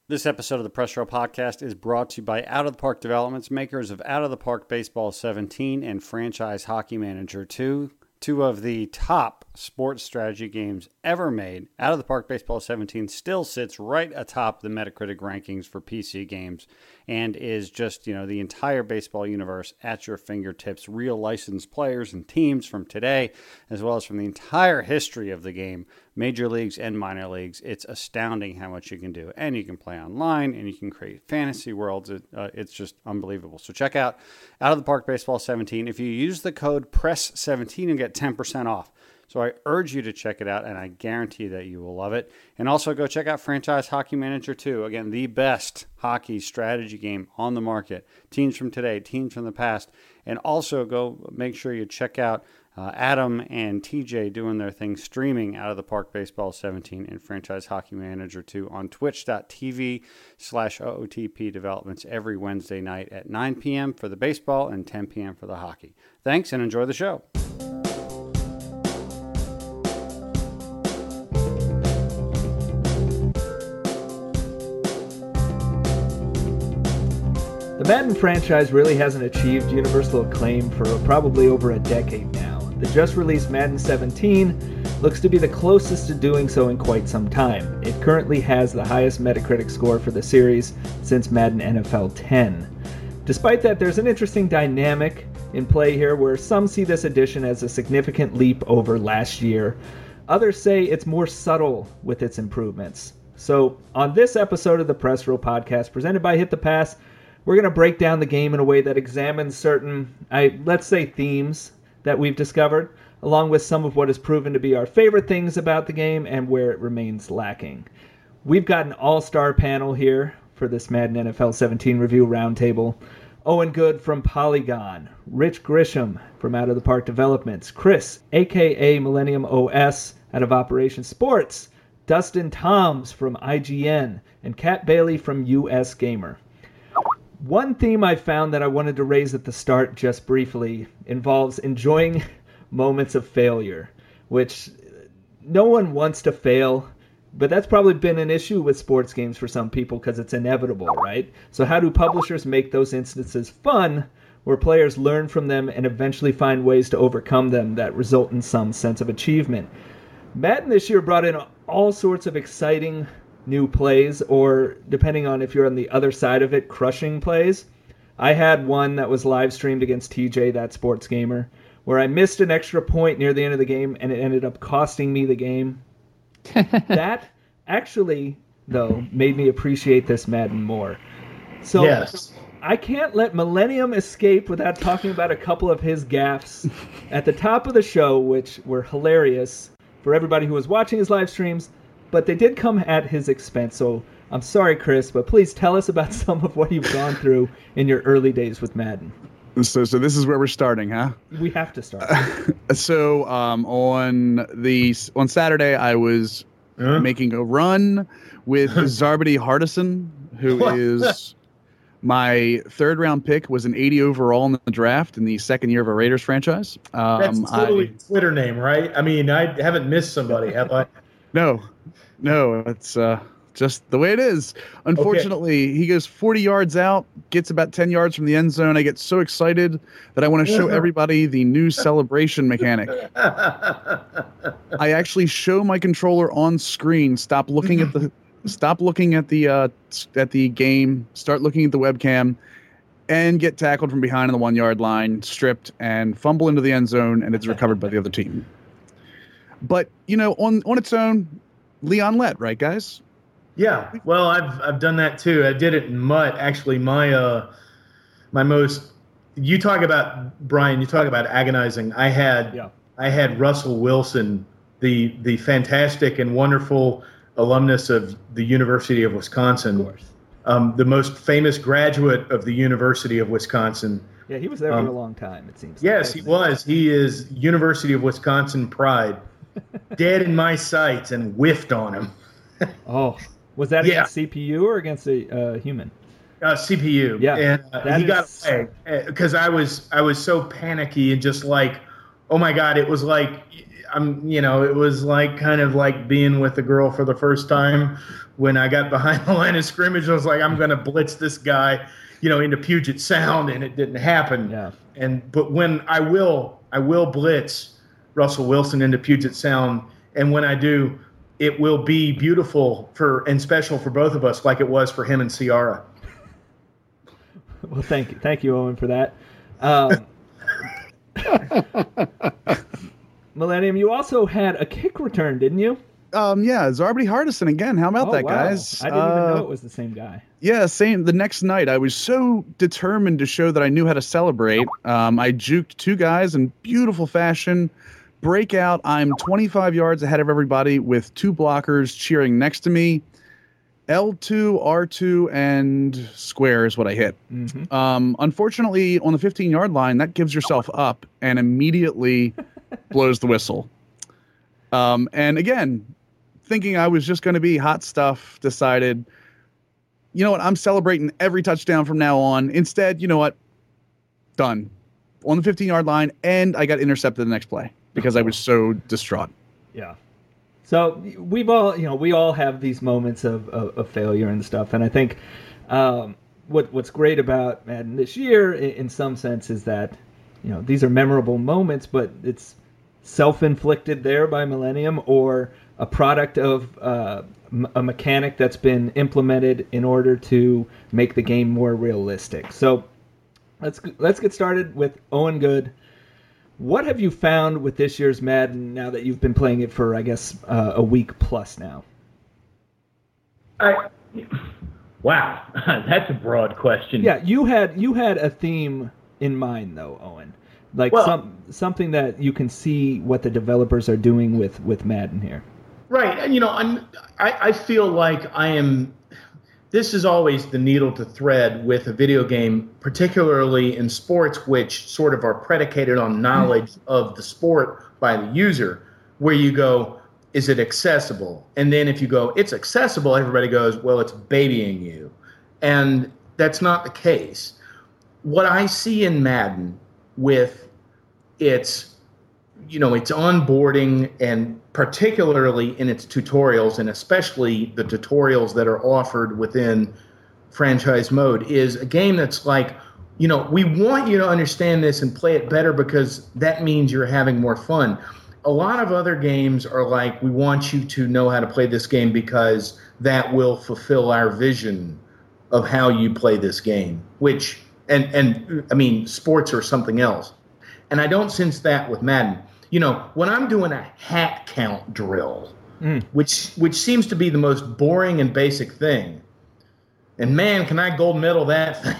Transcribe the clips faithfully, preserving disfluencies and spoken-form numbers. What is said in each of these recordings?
This episode of the Press Row Podcast is brought to you by Out of the Park Developments, makers of Out of the Park Baseball seventeen and Franchise Hockey Manager two, two of the top sports strategy games ever made. Out of the Park Baseball seventeen still sits right atop the Metacritic rankings for P C games and is just, you know, the entire baseball universe at your fingertips. Real licensed players and teams from today, as well as from the entire history of the game, major leagues and minor leagues. It's astounding how much you can do. And you can play online, and you can create fantasy worlds. It, uh, it's just unbelievable. So check out Out of the Park Baseball seventeen. If you use the code P R E S seventeen, you'll get ten percent off. So I urge you to check it out, and I guarantee that you will love it. And also go check out Franchise Hockey Manager two. Again, the best hockey strategy game on the market. Teams from today, teams from the past. And also go make sure you check out uh, Adam and T J doing their thing, streaming Out of the Park Baseball seventeen and Franchise Hockey Manager two on twitch.tv slash OOTP Developments every Wednesday night at nine p.m. for the baseball and ten p.m. for the hockey. Thanks, and enjoy the show. The Madden franchise really hasn't achieved universal acclaim for probably over a decade now. The just-released Madden seventeen looks to be the closest to doing so in quite some time. It currently has the highest Metacritic score for the series since Madden N F L ten. Despite that, there's an interesting dynamic in play here where some see this edition as a significant leap over last year. Others say it's more subtle with its improvements. So, on this episode of the Press Row Podcast, presented by Hit the Pass, we're going to break down the game in a way that examines certain, I, let's say, themes that we've discovered, along with some of what has proven to be our favorite things about the game and where it remains lacking. We've got an all-star panel here for this Madden N F L seventeen review roundtable. Owen Good from Polygon, Rich Grisham from Out of the Park Developments, Chris, a k a. Millennium O S, out of Operation Sports, Dustin Toms from I G N, and Kat Bailey from U S Gamer. One theme I found that I wanted to raise at the start just briefly involves enjoying moments of failure, which no one wants to fail, but that's probably been an issue with sports games for some people because it's inevitable, right? So how do publishers make those instances fun where players learn from them and eventually find ways to overcome them that result in some sense of achievement? Madden this year brought in all sorts of exciting new plays, or depending on if you're on the other side of it, crushing plays. I had one that was live streamed against T J, that sports gamer, where I missed an extra point near the end of the game and it ended up costing me the game. That actually, though, made me appreciate this Madden more. So yes. I can't let Millennium escape without talking about a couple of his gaffes at the top of the show, which were hilarious for everybody who was watching his live streams, but they did come at his expense. So I'm sorry, Chris, but please tell us about some of what you've gone through in your early days with Madden. So, so this is where we're starting, huh? We have to start. so, um, on the on Saturday, I was huh? making a run with Zarbedy Hardison, who what? is my third round pick. Was an eighty overall in the draft in the second year of a Raiders franchise. Um, That's totally I, Twitter name, right? I mean, I haven't missed somebody, have I? No. No, it's uh, just the way it is. Unfortunately, okay. He goes forty yards out, gets about ten yards from the end zone. I get so excited that I want to show everybody the new celebration mechanic. I actually show my controller on screen. Stop looking at the stop looking at the uh, at the game. Start looking at the webcam, and get tackled from behind on the one yard line, stripped, and fumble into the end zone, and it's recovered by the other team. But you know, on on its own, Leon Lett, right, guys? Yeah. Well, I've I've done that too. I did it in Mutt. Actually, my uh, my most you talk about Brian. You talk about agonizing. I had yeah. I had Russell Wilson, the the fantastic and wonderful alumnus of the University of Wisconsin, of course. Um, the most famous graduate of the University of Wisconsin. Yeah, he was there um, for a long time. It seems. Yes, he was. He is University of Wisconsin pride. Dead in my sights and whiffed on him. Oh, was that against yeah. C P U or against a uh, human? Uh, C P U. Yeah, and uh, he is... got away because I was I was so panicky and just like, oh my God, it was like I'm, you know, it was like kind of like being with a girl for the first time. When I got behind the line of scrimmage, I was like, I'm going to blitz this guy, you know, into Puget Sound, and it didn't happen. Yeah. And but when I will, I will blitz Russell Wilson into Puget Sound, and when I do, it will be beautiful for and special for both of us, like it was for him and Ciara. Well, thank you, thank you, Owen, for that. Um, Millennium, you also had a kick return, didn't you? Um, yeah, Zarbody Hardison again. How about oh, that, wow. guys? I didn't uh, even know it was the same guy. Yeah, same. The next night, I was so determined to show that I knew how to celebrate. Um, I juked two guys in beautiful fashion. Breakout. I'm twenty-five yards ahead of everybody with two blockers cheering next to me. L two, R two, and square is what I hit. Mm-hmm. Um, unfortunately, on the fifteen-yard line, that gives yourself up and immediately blows the whistle. Um, and again, thinking I was just going to be hot stuff, decided, you know what, I'm celebrating every touchdown from now on. Instead, you know what, done. On the fifteen-yard line, and I got intercepted the next play because I was so distraught. Yeah. So we've all, you know, we all have these moments of, of, of failure and stuff. And I think um, what what's great about Madden this year, in, in some sense, is that, you know, these are memorable moments, but it's self-inflicted there by Millennium, or a product of uh, a mechanic that's been implemented in order to make the game more realistic. So let's let's get started with Owen Good. What have you found with this year's Madden now that you've been playing it for, I guess, uh, a week plus now? I, wow, that's a broad question. Yeah, you had you had a theme in mind, though, Owen. Like well, some something that you can see what the developers are doing with, with Madden here. Right. And, you know, I'm, I, I feel like I am – this is always the needle to thread with a video game, particularly in sports, which sort of are predicated on knowledge of the sport by the user, where you go, is it accessible? And then if you go, it's accessible, everybody goes, well, it's babying you. And that's not the case. What I see in Madden with its, you know, its onboarding, and particularly in its tutorials, and especially the tutorials that are offered within franchise mode, is a game that's like, you know, we want you to understand this and play it better because that means you're having more fun. A lot of other games are like, we want you to know how to play this game because that will fulfill our vision of how you play this game, which, and, and I mean, sports are something else. And I don't sense that with Madden. You know, when I'm doing a hat count drill, mm. which which seems to be the most boring and basic thing, and man, can I gold medal that thing.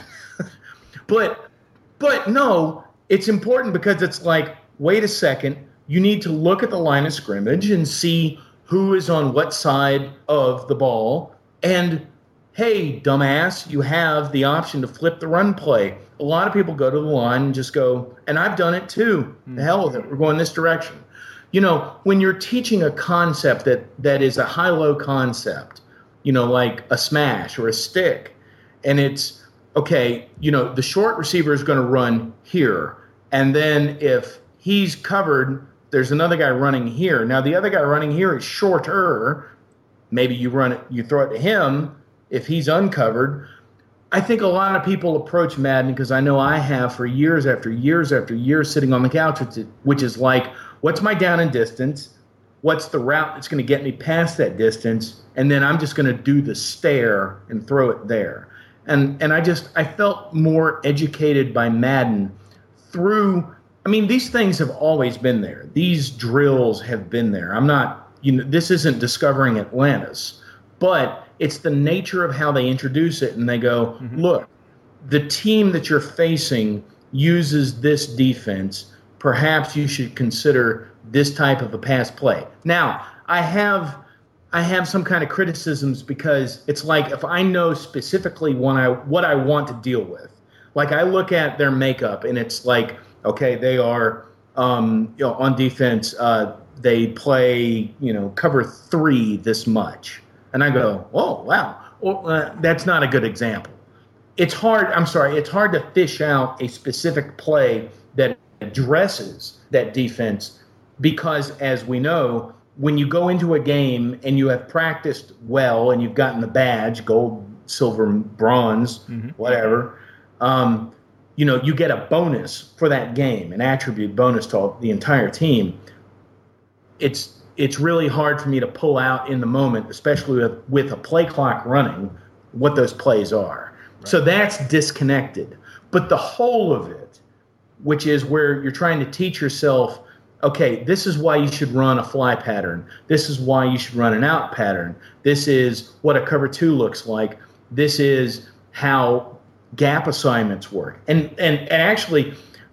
but but no, it's important because it's like, wait a second, you need to look at the line of scrimmage and see who is on what side of the ball. And hey, dumbass, you have the option to flip the run play. A lot of people go to the line and just go, and I've done it too. The hell with it. We're going this direction. You know, when you're teaching a concept that, that is a high-low concept, you know, like a smash or a stick, and it's, okay, you know, the short receiver is going to run here. And then if he's covered, there's another guy running here. Now, the other guy running here is shorter. Maybe you run it, you throw it to him if he's uncovered. I think a lot of people approach Madden, because I know I have for years after years after years sitting on the couch, which is like, what's my down and distance? What's the route that's going to get me past that distance? And then I'm just going to do the stare and throw it there. And and I just, I felt more educated by Madden through, I mean, these things have always been there. These drills have been there. I'm not, you know, this isn't discovering Atlantis, but it's the nature of how they introduce it, and they go, mm-hmm. look, the team that you're facing uses this defense. Perhaps you should consider this type of a pass play. Now, I have I have some kind of criticisms, because it's like, if I know specifically what I, what I want to deal with, like I look at their makeup and it's like, okay, they are um, you know, on defense, uh, they play, you know, cover three this much. And I go, oh, wow, well, uh, that's not a good example. It's hard, I'm sorry, it's hard to fish out a specific play that addresses that defense because as we know, when you go into a game and you have practiced well and you've gotten the badge, gold, silver, bronze, mm-hmm. whatever, um, you know, you get a bonus for that game, an attribute bonus to all, the entire team. It's it's really hard for me to pull out in the moment, especially with, with a play clock running, what those plays are. Right. So that's disconnected. But the whole of it, which is where you're trying to teach yourself, okay, this is why you should run a fly pattern. This is why you should run an out pattern. This is what a cover two looks like. This is how gap assignments work. And and, and actually,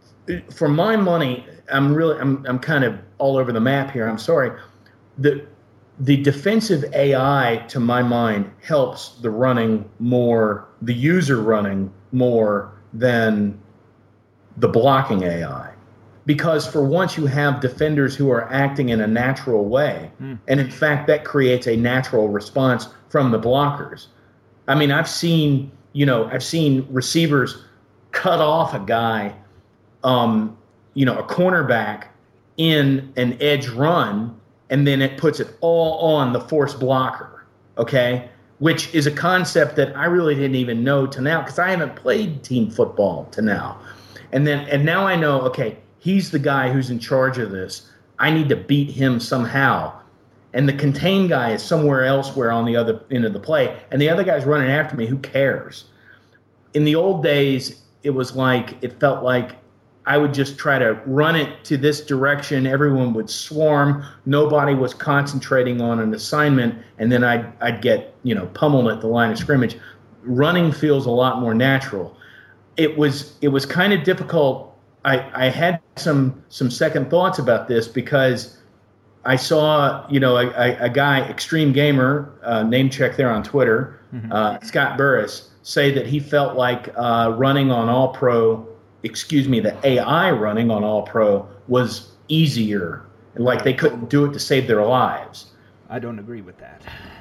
for my money, I'm really I'm I'm kind of all over the map here. I'm sorry. The the defensive A I, to my mind, helps the running more, the user running more than the blocking A I. Because for once you have defenders who are acting in a natural way, mm. and in fact that creates a natural response from the blockers. I mean, I've seen, you know, I've seen receivers cut off a guy, um, you know, a cornerback in an edge run, and then it puts it all on the force blocker, okay? Which is a concept that I really didn't even know to now, because I haven't played team football to now. And then and now I know, okay, he's the guy who's in charge of this. I need to beat him somehow. And the contain guy is somewhere elsewhere on the other end of the play, and the other guy's running after me. Who cares? In the old days, it was like, it felt like I would just try to run it to this direction. Everyone would swarm. Nobody was concentrating on an assignment, and then I'd, I'd get, you know, pummeled at the line of scrimmage. Running feels a lot more natural. It was it was kind of difficult. I, I had some some second thoughts about this because I saw, you know, a, a, a guy, Extreme Gamer, uh, name check there on Twitter, mm-hmm. uh, Scott Burris, say that he felt like uh, running on All Pro, excuse me, the A I running on All Pro was easier, like they couldn't do it to save their lives. I don't agree with that.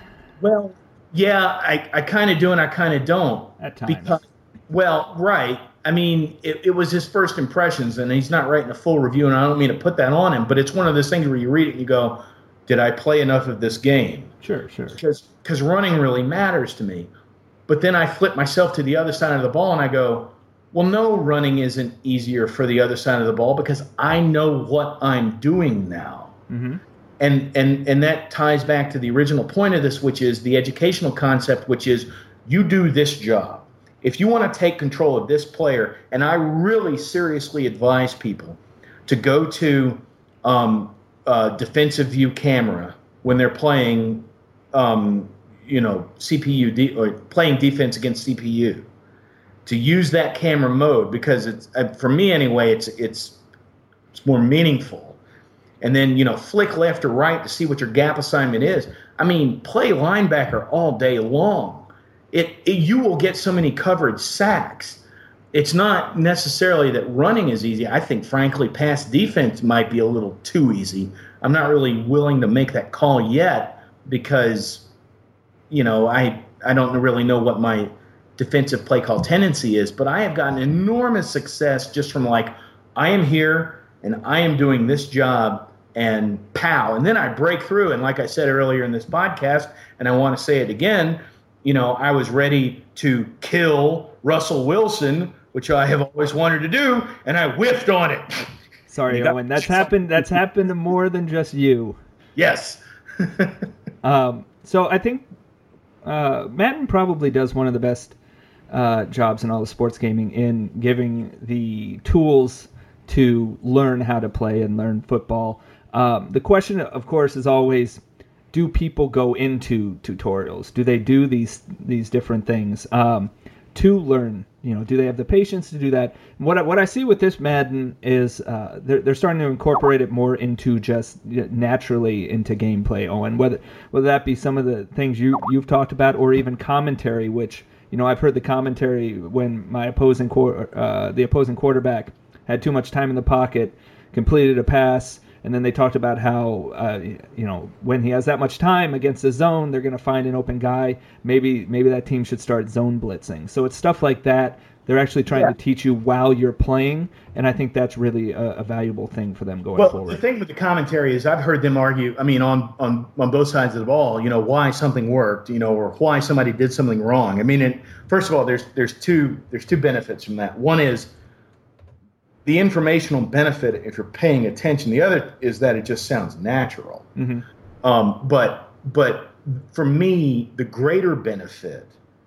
Well, yeah, I, I kind of do and I kind of don't. At times. Because, well, right. I mean, it, it was his first impressions, and he's not writing a full review, and I don't mean to put that on him, but it's one of those things where you read it and you go, did I play enough of this game? Sure, sure. Because because running really matters to me. But then I flip myself to the other side of the ball, and I go, well, no, running isn't easier for the other side of the ball because I know what I'm doing now. Mm-hmm. And, and, and that ties back to the original point of this, which is the educational concept, which is you do this job. If you want to take control of this player, and I really seriously advise people to go to um, uh, defensive view camera when they're playing, um, you know, C P U de- or playing defense against C P U, to use that camera mode because it's uh, for me anyway, it's it's it's more meaningful. And then, you know, flick left or right to see what your gap assignment is. I mean, play linebacker all day long. It, it you will get so many coverage sacks. It's not necessarily that running is easy. I think, frankly, pass defense might be a little too easy. I'm not really willing to make that call yet because, you know, I I don't really know what my defensive play call tendency is, but I have gotten enormous success just from like, I am here and I am doing this job and pow. And then I break through. And like I said earlier in this podcast, and I want to say it again, you know, I was ready to kill Russell Wilson, which I have always wanted to do, and I whiffed on it. Sorry, Owen. That's happened. That's happened to more than just you. Yes. um, so I think uh, Madden probably does one of the best uh, jobs in all of sports gaming in giving the tools to learn how to play and learn football. Um, the question, of course, is always, do people go into tutorials? Do they do these these different things um, to learn? You know, do they have the patience to do that? What I, what I see with this Madden is uh, they're they're starting to incorporate it more into just naturally into gameplay. Owen, whether whether that be some of the things you you've talked about, or even commentary, which, you know, I've heard the commentary when my opposing uh, the opposing quarterback had too much time in the pocket, completed a pass. And then they talked about how, uh, you know, when he has that much time against a zone, they're going to find an open guy. Maybe maybe that team should start zone blitzing. So it's stuff like that They're actually trying yeah. to teach you while you're playing, and I think that's really a, a valuable thing for them going well, forward. The thing with the commentary is I've heard them argue, I mean, on, on, on both sides of the ball, you know, why something worked, you know, or why somebody did something wrong. I mean, it, first of all, there's there's two there's two benefits from that. One is the informational benefit if you're paying attention. The other is that it just sounds natural. Mm-hmm. Um, but but for me, the greater benefit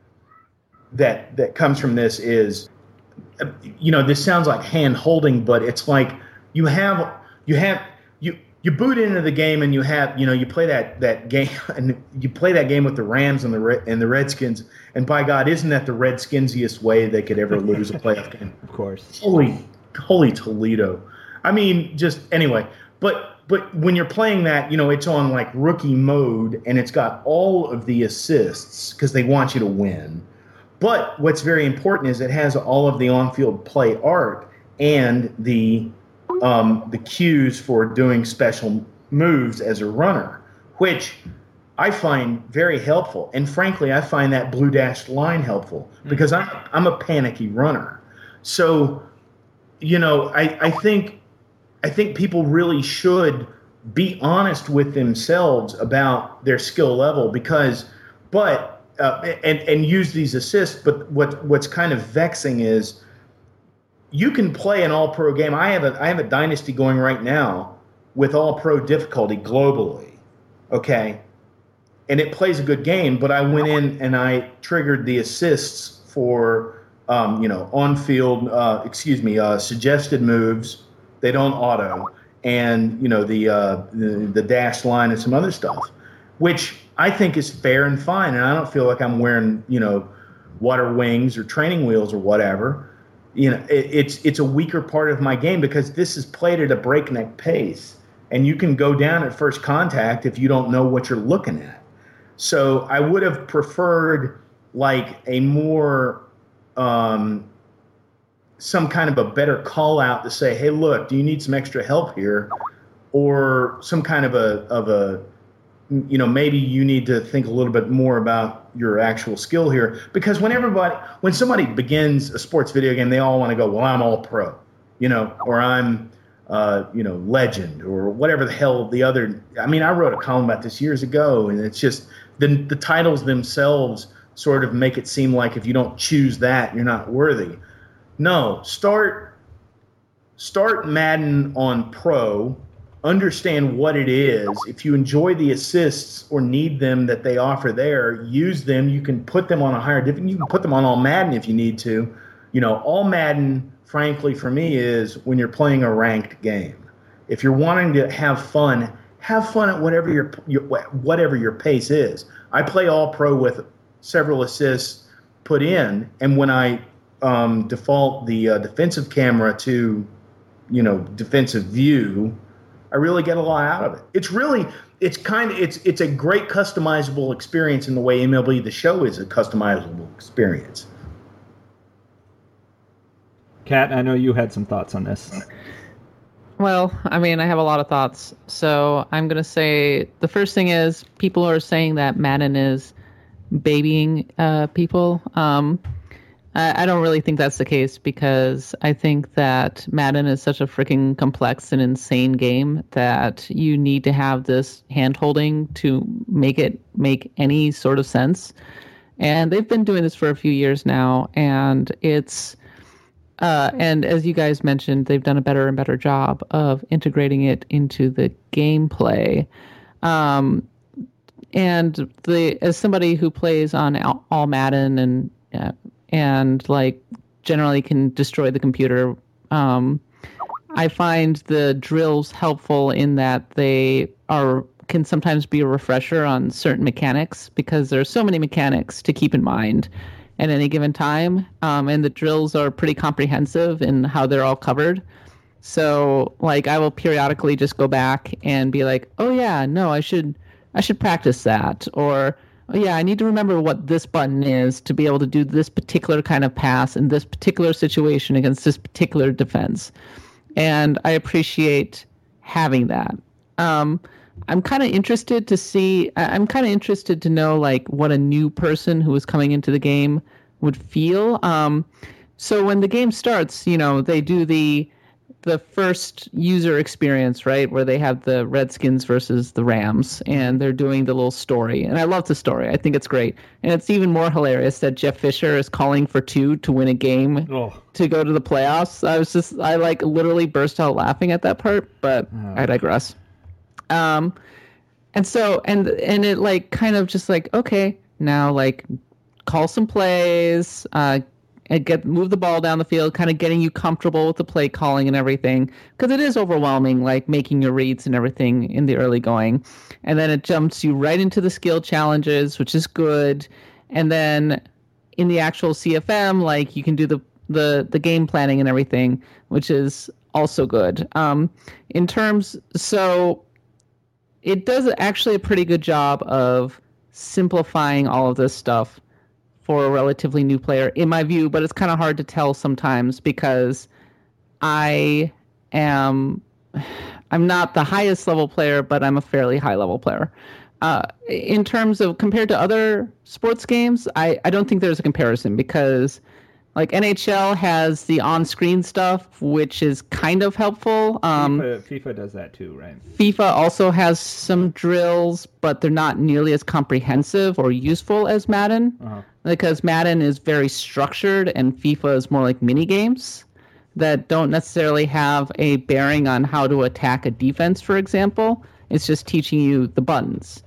that that comes from this is, you know, this sounds like hand holding, but it's like you have you have you you boot into the game and you have, you know, you play that that game and you play that game with the Rams and the and the Redskins, and by God, isn't that the Redskinsiest way they could ever lose a playoff game? Of course. Holy holy Toledo. I mean, just anyway, but but when you're playing that, you know, it's on like rookie mode and it's got all of the assists because they want you to win. But what's very important is it has all of the on-field play art and the um, the cues for doing special moves as a runner, which I find very helpful. And frankly, I find that blue dashed line helpful because I'm I'm a panicky runner. So, you know, I, I think I think people really should be honest with themselves about their skill level because, but. Uh, and and use these assists, but what what's kind of vexing is you can play an all-pro game. I have a I have a dynasty going right now with all-pro difficulty globally, okay, and it plays a good game. But I went in and I triggered the assists for um, you know on-field, uh, excuse me, uh, suggested moves. They don't auto, and you know the uh, the, the dash line and some other stuff, which I think is fair and fine, and I don't feel like I'm wearing, you know, water wings or training wheels or whatever. You know, it, it's it's a weaker part of my game because this is played at a breakneck pace, and you can go down at first contact if you don't know what you're looking at. So I would have preferred like a more um, some kind of a better call out to say, hey, look, do you need some extra help here, or some kind of a of a you know, maybe you need to think a little bit more about your actual skill here. Because when everybody, when somebody begins a sports video game, they all want to go, well, I'm all pro, you know, or I'm, uh, you know, legend or whatever the hell the other. I mean, I wrote a column about this years ago, and it's just the the titles themselves sort of make it seem like if you don't choose that, you're not worthy. No, start start Madden on pro. Understand what it is. If you enjoy the assists or need them that they offer there, use them. You can put them on a higher difficulty. You can put them on all Madden if you need to. You know, all Madden, frankly, for me, is when you're playing a ranked game. If you're wanting to have fun, have fun at whatever your, your whatever your pace is. I play all pro with several assists put in, and when I um, default the uh, defensive camera to, you know, defensive view, I really get a lot out of it. It's really, it's kind of, it's it's a great customizable experience in the way M L B The Show is a customizable experience. Kat, I know you had some thoughts on this. Well, I mean, I have a lot of thoughts. So I'm going to say the first thing is people are saying that Madden is babying uh, people. Um, I, I don't really think that's the case because I think that Madden is such a freaking complex and insane game that you need to have this hand-holding to make it make any sort of sense. And they've been doing this for a few years now, and it's uh, and as you guys mentioned, they've done a better and better job of integrating it into the gameplay. Um, and the as somebody who plays on all, all Madden and uh, and like generally can destroy the computer, um, I find the drills helpful in that they are can sometimes be a refresher on certain mechanics because there's so many mechanics to keep in mind at any given time. Um, and the drills are pretty comprehensive in how they're all covered. So like I will periodically just go back and be like, oh yeah, no, I should, I should practice that. Or, oh yeah, I need to remember what this button is to be able to do this particular kind of pass in this particular situation against this particular defense. And I appreciate having that. Um, I'm kind of interested to see, I'm kind of interested to know like what a new person who is coming into the game would feel. Um, So when the game starts, you know, they do the the first user experience, right, where they have the Redskins versus the Rams, and they're doing the little story. And I love the story. I think it's great. And it's even more hilarious that Jeff Fisher is calling for two to win a game oh. to go to the playoffs. I was just, I like literally burst out laughing at that part, but oh. I digress. Um, and so, and and it like kind of just like, okay, now like call some plays, uh, and get move the ball down the field, kind of getting you comfortable with the play calling and everything, because it is overwhelming, like making your reads and everything in the early going. And then it jumps you right into the skill challenges, which is good. And then in the actual C F M, like you can do the the the game planning and everything, which is also good. Um, in terms, so it does actually a pretty good job of simplifying all of this stuff for a relatively new player, in my view, but it's kind of hard to tell sometimes because I am, I'm not the highest level player, but I'm a fairly high level player. Uh, in terms of compared to other sports games, I, I don't think there's a comparison because like N H L has the on-screen stuff, which is kind of helpful. Um, FIFA, FIFA does that too, right? FIFA also has some drills, but they're not nearly as comprehensive or useful as Madden. Uh-huh. Because Madden is very structured and FIFA is more like mini games that don't necessarily have a bearing on how to attack a defense, for example. It's just teaching you the buttons.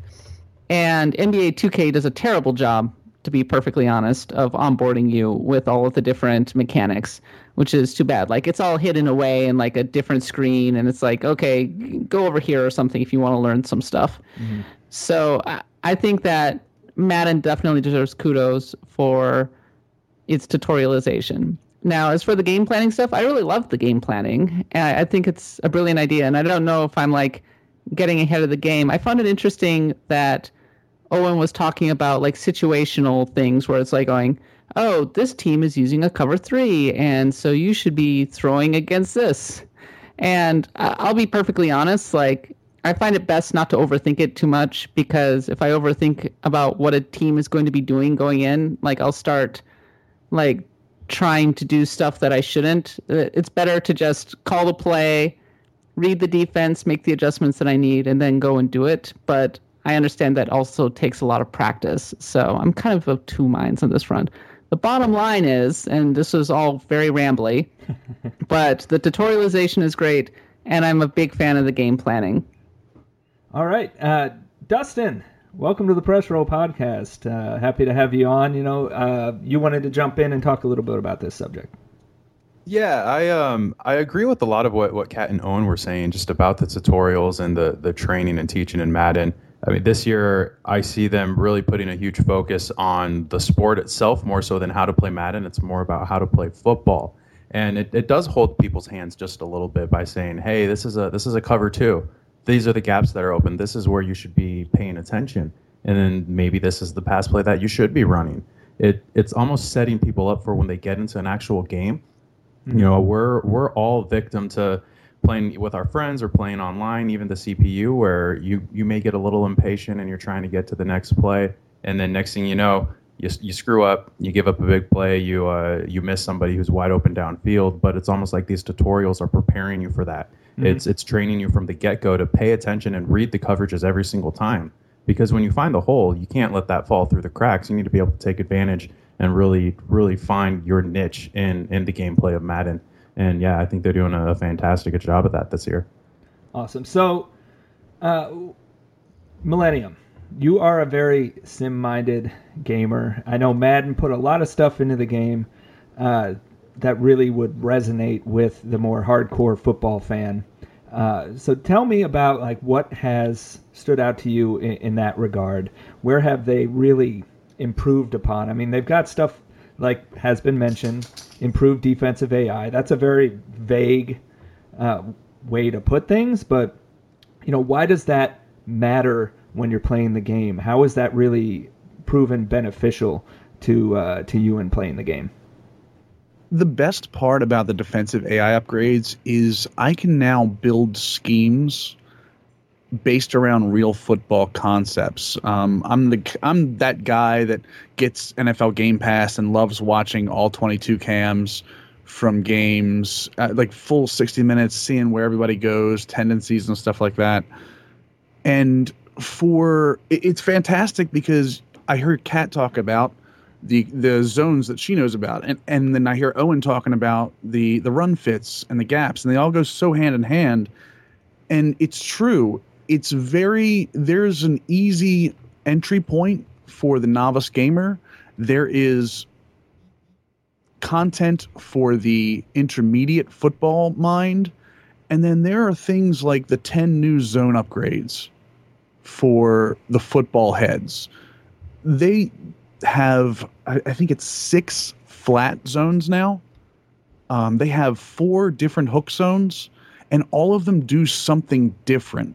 And N B A two K does a terrible job, to be perfectly honest, of onboarding you with all of the different mechanics, which is too bad. Like, it's all hidden away in, like, a different screen, and it's like, okay, go over here or something if you want to learn some stuff. Mm-hmm. So I, I think that Madden definitely deserves kudos for its tutorialization. Now, as for the game planning stuff, I really love the game planning. I, I think it's a brilliant idea, and I don't know if I'm, like, getting ahead of the game. I found it interesting that Owen was talking about like situational things where it's like going, oh, this team is using a cover three, and so you should be throwing against this. And I'll be perfectly honest, like I find it best not to overthink it too much, because if I overthink about what a team is going to be doing going in, like I'll start like trying to do stuff that I shouldn't. It's better to just call the play, read the defense, make the adjustments that I need, and then go and do it. But I understand that also takes a lot of practice. So I'm kind of of two minds on this front. The bottom line is, and this is all very rambly, but the tutorialization is great, and I'm a big fan of the game planning. All right. Uh, Dustin, welcome to the Press Row podcast. Uh, happy to have you on. You know, uh, you wanted to jump in and talk a little bit about this subject. Yeah, I um I agree with a lot of what, what Kat and Owen were saying just about the tutorials and the, the training and teaching in Madden. I mean, this year I see them really putting a huge focus on the sport itself more so than how to play Madden. It's more about how to play football. And it, it does hold people's hands just a little bit by saying, hey, this is a this is a cover two. These are the gaps that are open. This is where you should be paying attention. And then maybe this is the pass play that you should be running. It it's almost setting people up for when they get into an actual game. Mm-hmm. You know, we're we're all victim to playing with our friends or playing online, even the C P U, where you, you may get a little impatient and you're trying to get to the next play. And then next thing you know, you you screw up, you give up a big play, you uh, you miss somebody who's wide open downfield. But it's almost like these tutorials are preparing you for that. Mm-hmm. It's it's training you from the get-go to pay attention and read the coverages every single time. Because when you find the hole, you can't let that fall through the cracks. You need to be able to take advantage and really, really find your niche in, in the gameplay of Madden. And yeah, I think they're doing a fantastic job at that this year. Awesome. So, uh, Millennium, you are a very sim-minded gamer. I know Madden put a lot of stuff into the game uh, that really would resonate with the more hardcore football fan. Uh, so tell me about like what has stood out to you in, in that regard. Where have they really improved upon? I mean, they've got stuff like has been mentioned, improved defensive A I. That's a very vague uh, way to put things, but you know, why does that matter when you're playing the game? How is that really proven beneficial to uh, to you in playing the game? The best part about the defensive A I upgrades is I can now build schemes based around real football concepts. Um, I'm the I'm that guy that gets N F L Game Pass and loves watching all twenty-two cams from games, uh, like full sixty minutes, seeing where everybody goes, tendencies and stuff like that. And for it, it's fantastic because I heard Kat talk about the the zones that she knows about, and and then I hear Owen talking about the the run fits and the gaps, and they all go so hand in hand. And it's true. It's very, there's an easy entry point for the novice gamer. There is content for the intermediate football mind. And then there are things like the ten new zone upgrades for the football heads. They have, I, I think it's six flat zones now. Um, they have four different hook zones, and all of them do something different.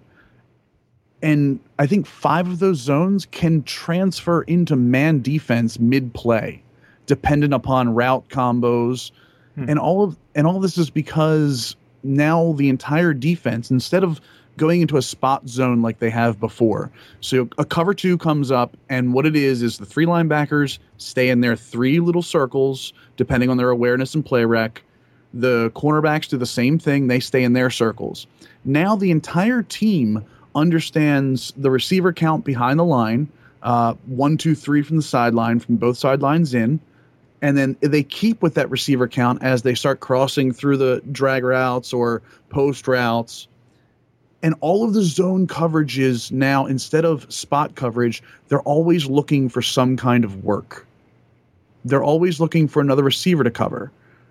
And I think five of those zones can transfer into man defense mid-play, dependent upon route combos. Hmm. And all of and all of this is because now the entire defense, instead of going into a spot zone like they have before, so a cover two comes up, and what it is is the three linebackers stay in their three little circles, depending on their awareness and play rec. The cornerbacks do the same thing. They stay in their circles. Now the entire team understands the receiver count behind the line, uh, one, two, three from the sideline, from both sidelines in, and then they keep with that receiver count as they start crossing through the drag routes or post routes. And all of the zone coverages now, instead of spot coverage, they're always looking for some kind of work. They're always looking for another receiver to cover.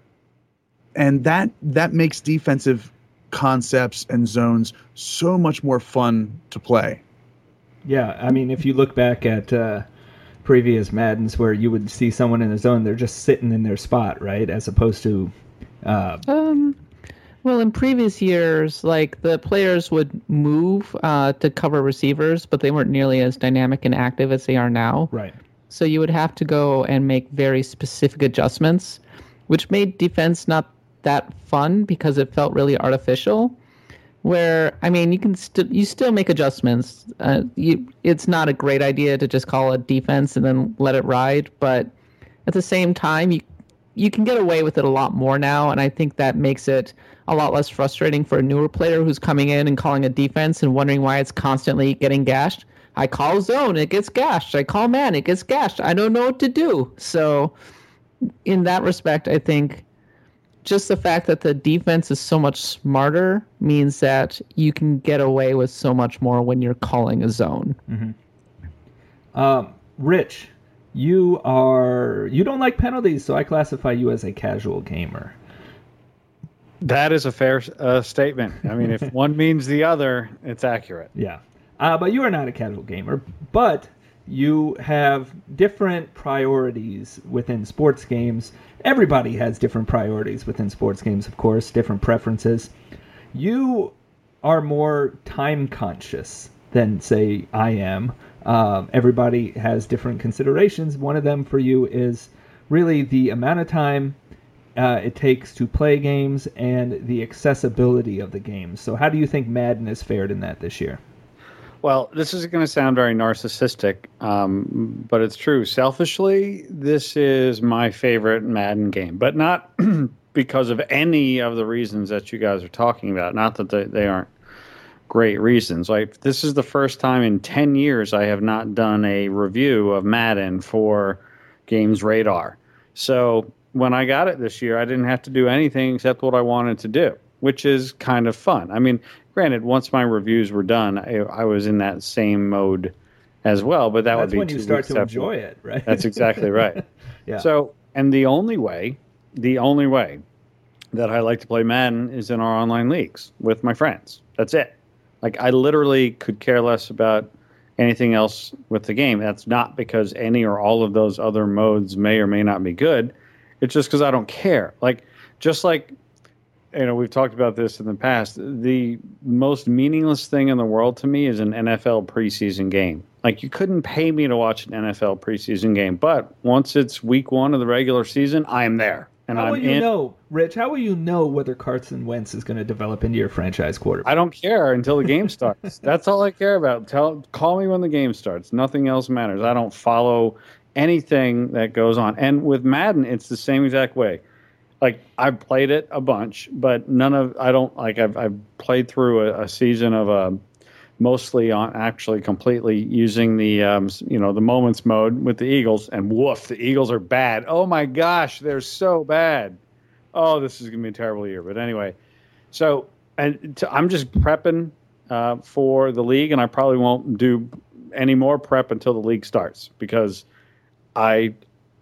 And that that makes defensive concepts and zones so much more fun to play. Yeah, I mean, if you look back at uh, previous Maddens where you would see someone in the zone, they're just sitting in their spot, right? As opposed to... Uh, um, well, in previous years, like, the players would move uh, to cover receivers, but they weren't nearly as dynamic and active as they are now. Right. So you would have to go and make very specific adjustments, which made defense not that fun because it felt really artificial. Where, I mean, you can st- you still make adjustments. Uh, you, it's not a great idea to just call it defense and then let it ride, but at the same time, you you can get away with it a lot more now, and I think that makes it a lot less frustrating for a newer player who's coming in and calling a defense and wondering why it's constantly getting gashed. I call zone, it gets gashed. I call man, it gets gashed. I don't know what to do. So in that respect, I think just the fact that the defense is so much smarter means that you can get away with so much more when you're calling a zone. Mm-hmm. Um, Rich, you are you don't like penalties, so I classify you as a casual gamer. That is a fair uh, statement. I mean, if one means the other, it's accurate. Yeah, uh, but you are not a casual gamer, but you have different priorities within sports games. Everybody has different priorities within sports games, of course, different preferences. You are more time conscious than, say, I am. Um, everybody has different considerations. One of them for you is really the amount of time uh, it takes to play games and the accessibility of the games. So how do you think Madden has fared in that this year? Well, this is going to sound very narcissistic, um, but it's true. Selfishly, this is my favorite Madden game, but not because of any of the reasons that you guys are talking about. Not that they, they aren't great reasons. Like, this is the first time in ten years I have not done a review of Madden for Games Radar. So when I got it this year, I didn't have to do anything except what I wanted to do, which is kind of fun. I mean, granted, once my reviews were done, I, I was in that same mode as well, but that That's would be when you start to enjoy it, right? That's exactly right. Yeah. So, and the only way, the only way that I like to play Madden is in our online leagues with my friends. That's it. Like, I literally could care less about anything else with the game. That's not because any or all of those other modes may or may not be good. It's just because I don't care. Like, just like, you know, we've talked about this in the past. The most meaningless thing in the world to me is an N F L preseason game. Like, you couldn't pay me to watch an N F L preseason game, but once it's week one of the regular season, I am there, and and how I'm will you in. know, Rich? How will you know whether Carson Wentz is going to develop into your franchise quarterback? I don't care until the game starts. That's all I care about. Tell, call me when the game starts. Nothing else matters. I don't follow anything that goes on. And with Madden, it's the same exact way. Like, I've played it a bunch, but none of I don't like. I've I've played through a, a season of a. Mostly on actually completely using the um, you know the moments mode with the Eagles, and woof, the Eagles are bad. Oh my gosh, they're so bad. Oh, this is gonna be a terrible year. But anyway, so and to, I'm just prepping uh, for the league, and I probably won't do any more prep until the league starts because I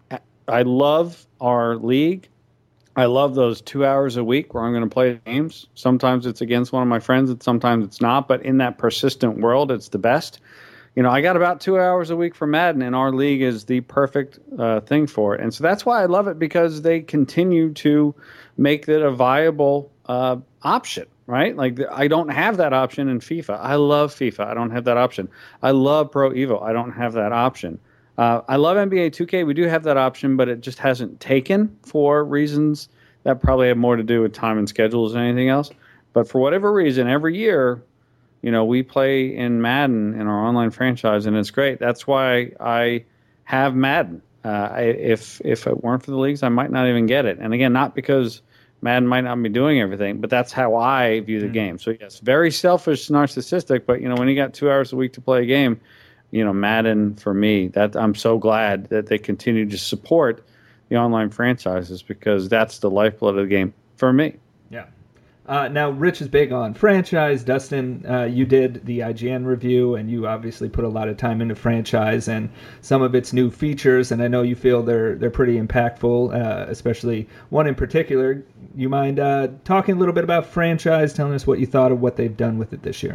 I love our league. I love those two hours a week where I'm going to play games. Sometimes it's against one of my friends, and sometimes it's not. But in that persistent world, it's the best. You know, I got about two hours a week for Madden, and our league is the perfect uh, thing for it. And so that's why I love it, because they continue to make it a viable uh, option, right? Like, I don't have that option in FIFA. I love FIFA. I don't have that option. I love Pro Evo. I don't have that option. Uh, I love N B A two K. We do have that option, but it just hasn't taken for reasons that probably have more to do with time and schedules than anything else. But for whatever reason, every year, you know, we play in Madden in our online franchise, and it's great. That's why I have Madden. Uh, I, if if it weren't for the leagues, I might not even get it. And again, not because Madden might not be doing everything, but that's how I view the mm. game. So yes, very selfish, narcissistic. But you know, when you got two hours a week to play a game. You know, Madden for me, that I'm so glad that they continue to support the online franchises, because that's the lifeblood of the game for me. Yeah. Uh, now, Rich is big on franchise. Dustin, uh, you did the I G N review, and you obviously put a lot of time into franchise and some of its new features, and I know you feel they're they're pretty impactful, uh, especially one in particular. You mind uh, talking a little bit about franchise, telling us what you thought of what they've done with it this year?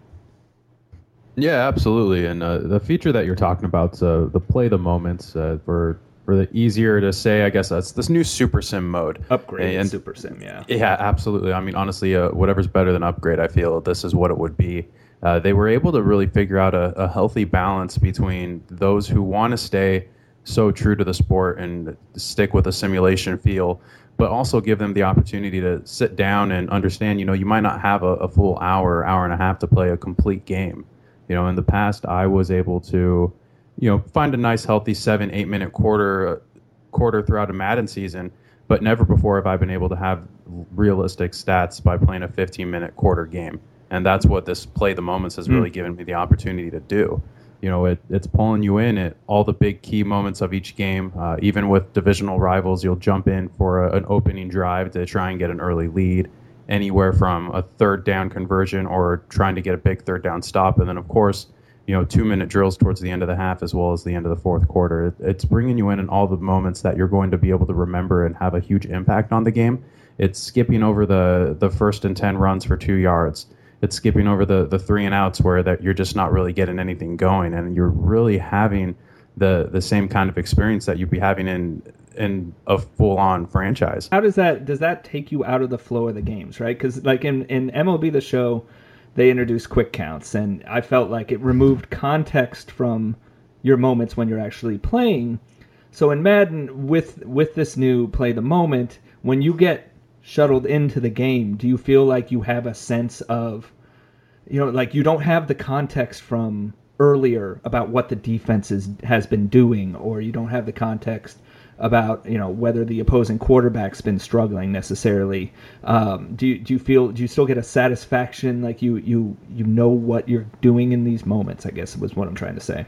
Yeah, absolutely. And uh, the feature that you're talking about, uh, the play the moments, uh, for for the easier to say, I guess that's this new Super Sim mode. Upgrade and Super Sim, yeah. Yeah, absolutely. I mean, honestly, uh, whatever's better than upgrade, I feel this is what it would be. Uh, they were able to really figure out a, a healthy balance between those who want to stay so true to the sport and stick with a simulation feel, but also give them the opportunity to sit down and understand, you know, you might not have a, a full hour, hour and a half to play a complete game. You know, in the past, I was able to, you know, find a nice, healthy seven, eight minute quarter, quarter throughout a Madden season, but never before have I been able to have realistic stats by playing a fifteen minute quarter game. And that's what this Play the Moments has really mm. given me the opportunity to do. You know, it, it's pulling you in at all the big key moments of each game. Uh, even with divisional rivals, you'll jump in for a, an opening drive to try and get an early lead. Anywhere from a third down conversion or trying to get a big third down stop. And then, of course, you know, two minute drills towards the end of the half as well as the end of the fourth quarter. It, it's bringing you in in all the moments that you're going to be able to remember and have a huge impact on the game. It's skipping over the, the first and ten runs for two yards. It's skipping over the, the three and outs where that you're just not really getting anything going. And you're really having the, the same kind of experience that you'd be having in in a full-on franchise. How does that does that take you out of the flow of the games, right? Because like in, in M L B The Show, they introduced quick counts, and I felt like it removed context from your moments when you're actually playing. So in Madden, with with this new Play the Moment, when you get shuttled into the game, do you feel like you have a sense of, you know, like you don't have the context from earlier about what the defense is, has been doing, or you don't have the context about, you know, whether the opposing quarterback's been struggling necessarily. Um, do you do you feel do you still get a satisfaction, like you you you know what you're doing in these moments? I guess was what I'm trying to say.